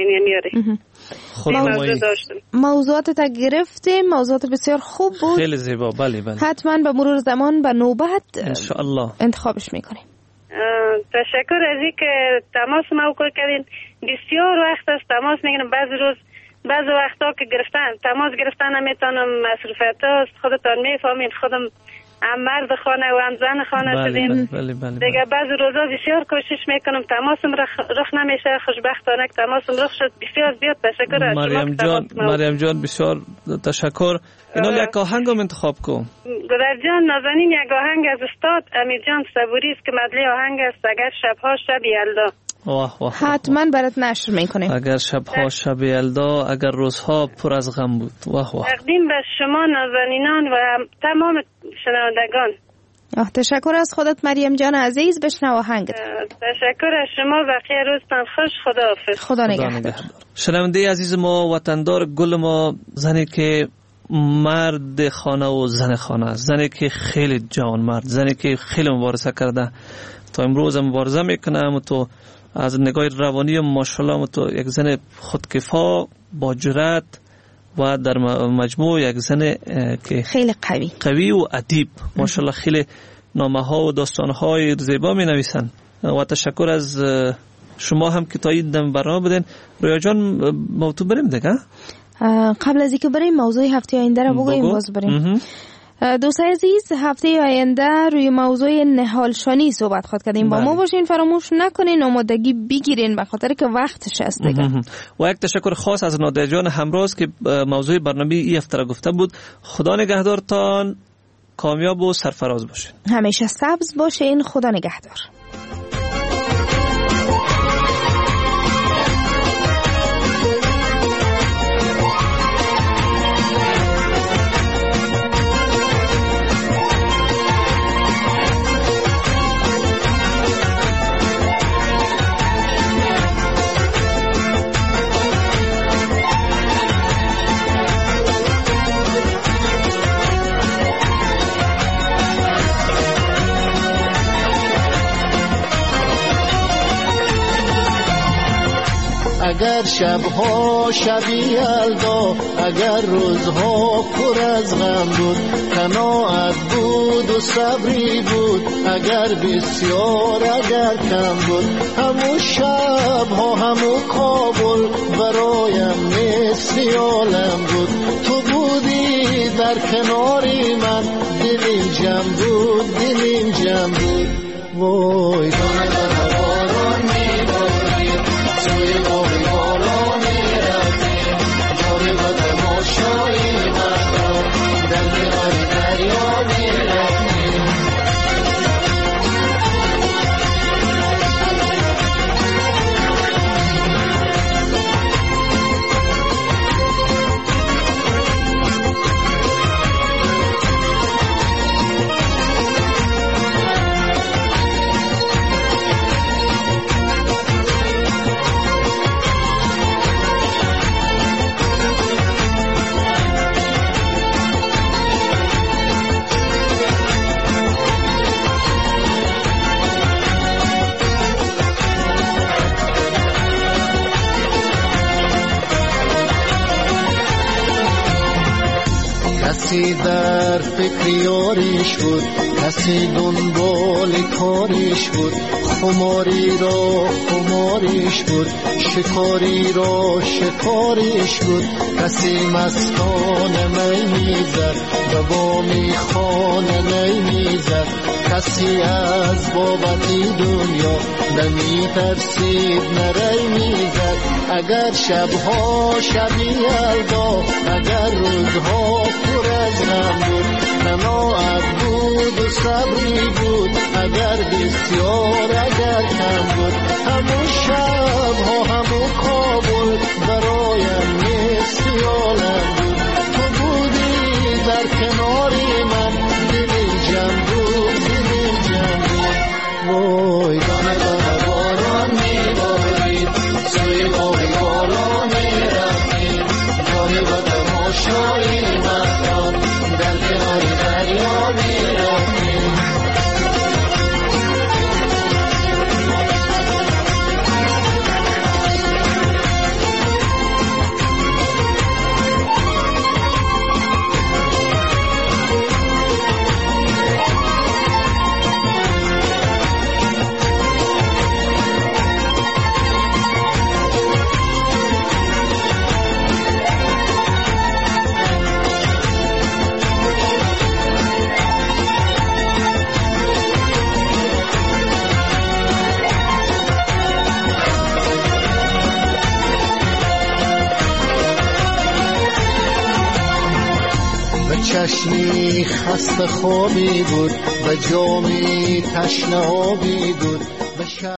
خودنمایی داشتم. موضوعات تا گرفتیم، موضوعات بسیار خوب بود، خیلی زیبا. بله بله. حتما به مرور زمان به نوبت ان شاء الله انتخابش میکنیم. تشکر از اینکه تماس موکول کردین. بسیار وقت است تماس میگیرم، بعضی روز بعضی وقتا که گرفتن تماس گرفتن نمیتونم، مصروفیت هست خودتان میفهمین، خودم هم مرد خانه و هم زن خانه شدیم. بله بله بله. دیگه بعضی روزا بسیار کوشش میکنم تماسم رخ, رخ نمیشه. خوشبختانه که تماسم رخ شد. بسیار زیاد تشکر از مریم جان. مریم جان بسیار تشکر. اینا یک آهنگم انتخاب کن. گدر جان نازنین یک آهنگ از استاد امیر جان صبوری است که مدلی آهنگ است اگر شبها شب یلدا. واه واه. حتما برات نشر میکنیم. اگر شبها شب یلدا، اگر روزها پر از غم بود. واه واه. تقدیم به شما نازنینان و تمام شنوندگان. تشکر از خودت مریم جان عزیز. بشنو آهنگت. تشکر از شما. بقیه روزتان خوش. خداحافظ. خدا نگهدار. شنونده عزیز ما، وطندار گل ما، زنی که مرد خانه و زن خانه است، زنی که خیلی جوان مرد، زنی که خیلی مبارزه کرده تا امروز مبارزه میکنه. تو از نگاه روانی ماشاءالله تو یک زن خودکفا با جرأت و در مجموع یک زن که خیلی قوی قوی و ادیب ماشاءالله خیلی نامه ها و داستان های زیبا می نویسن و تشکر از شما هم که تا این دم برنامه بدین. رویا جان موضوع بریم دیگه. قبل از اینکه بریم موضوع هفته آینده را بگوییم باز بریم. دوستان عزیز هفته آینده روی موضوع نهالشانی صحبت خواهد کردیم. با ما باشین، فراموش نکنین، آمادگی بگیرین به خاطر که وقتش است دیگه. و یک تشکر خاص از نادر جان همراز که موضوع برنامه این هفته را گفته بود. خدا نگهدارتان، کامیاب و سرفراز باشین، همیشه سبز باشین. خدا نگهدار. اگر شبها شبی یلدا، اگر روزها پر از غم بود، قناعت بود و صبری بود، اگر بسیار اگر کم بود، همون شبها همون کابل برایم مثل عالم بود. تو بودی در کناری من، دلیم جمع بود، دلیم جمع بود. وای دانه دانه باران میبارید، توی باقی بالا میرفتیم، جاری با تماشایی مردم در کنار دریا میرفتیم. کسی در فکر یاریش بود، کسی دنبال کاریش بود، خماری را خماریش بود، شکاری را شکاریش بود. کسی مستانه می میزد، به بامی خانه نی میزد، کسی از بابتی دنیا نمی ترسید نری میزد. اگر شبها شبی یلدا، اگر روزها پر از غم بود، قناعت بود و صبری بود، اگر بسیار اگر کم بود، همون شبها همون کابل برایم مثل عالم بود. تو بودی در کناری من، دلیم جمع بود، دلیم جمع بود. وای دانه دانه باران میبارید، توی باقی بالا میرفتیم، جاری با تماشایی مردم در کنار دریا میرفتیم. چشمی خسته خوابی بود، به جامی تشنه آبی بود.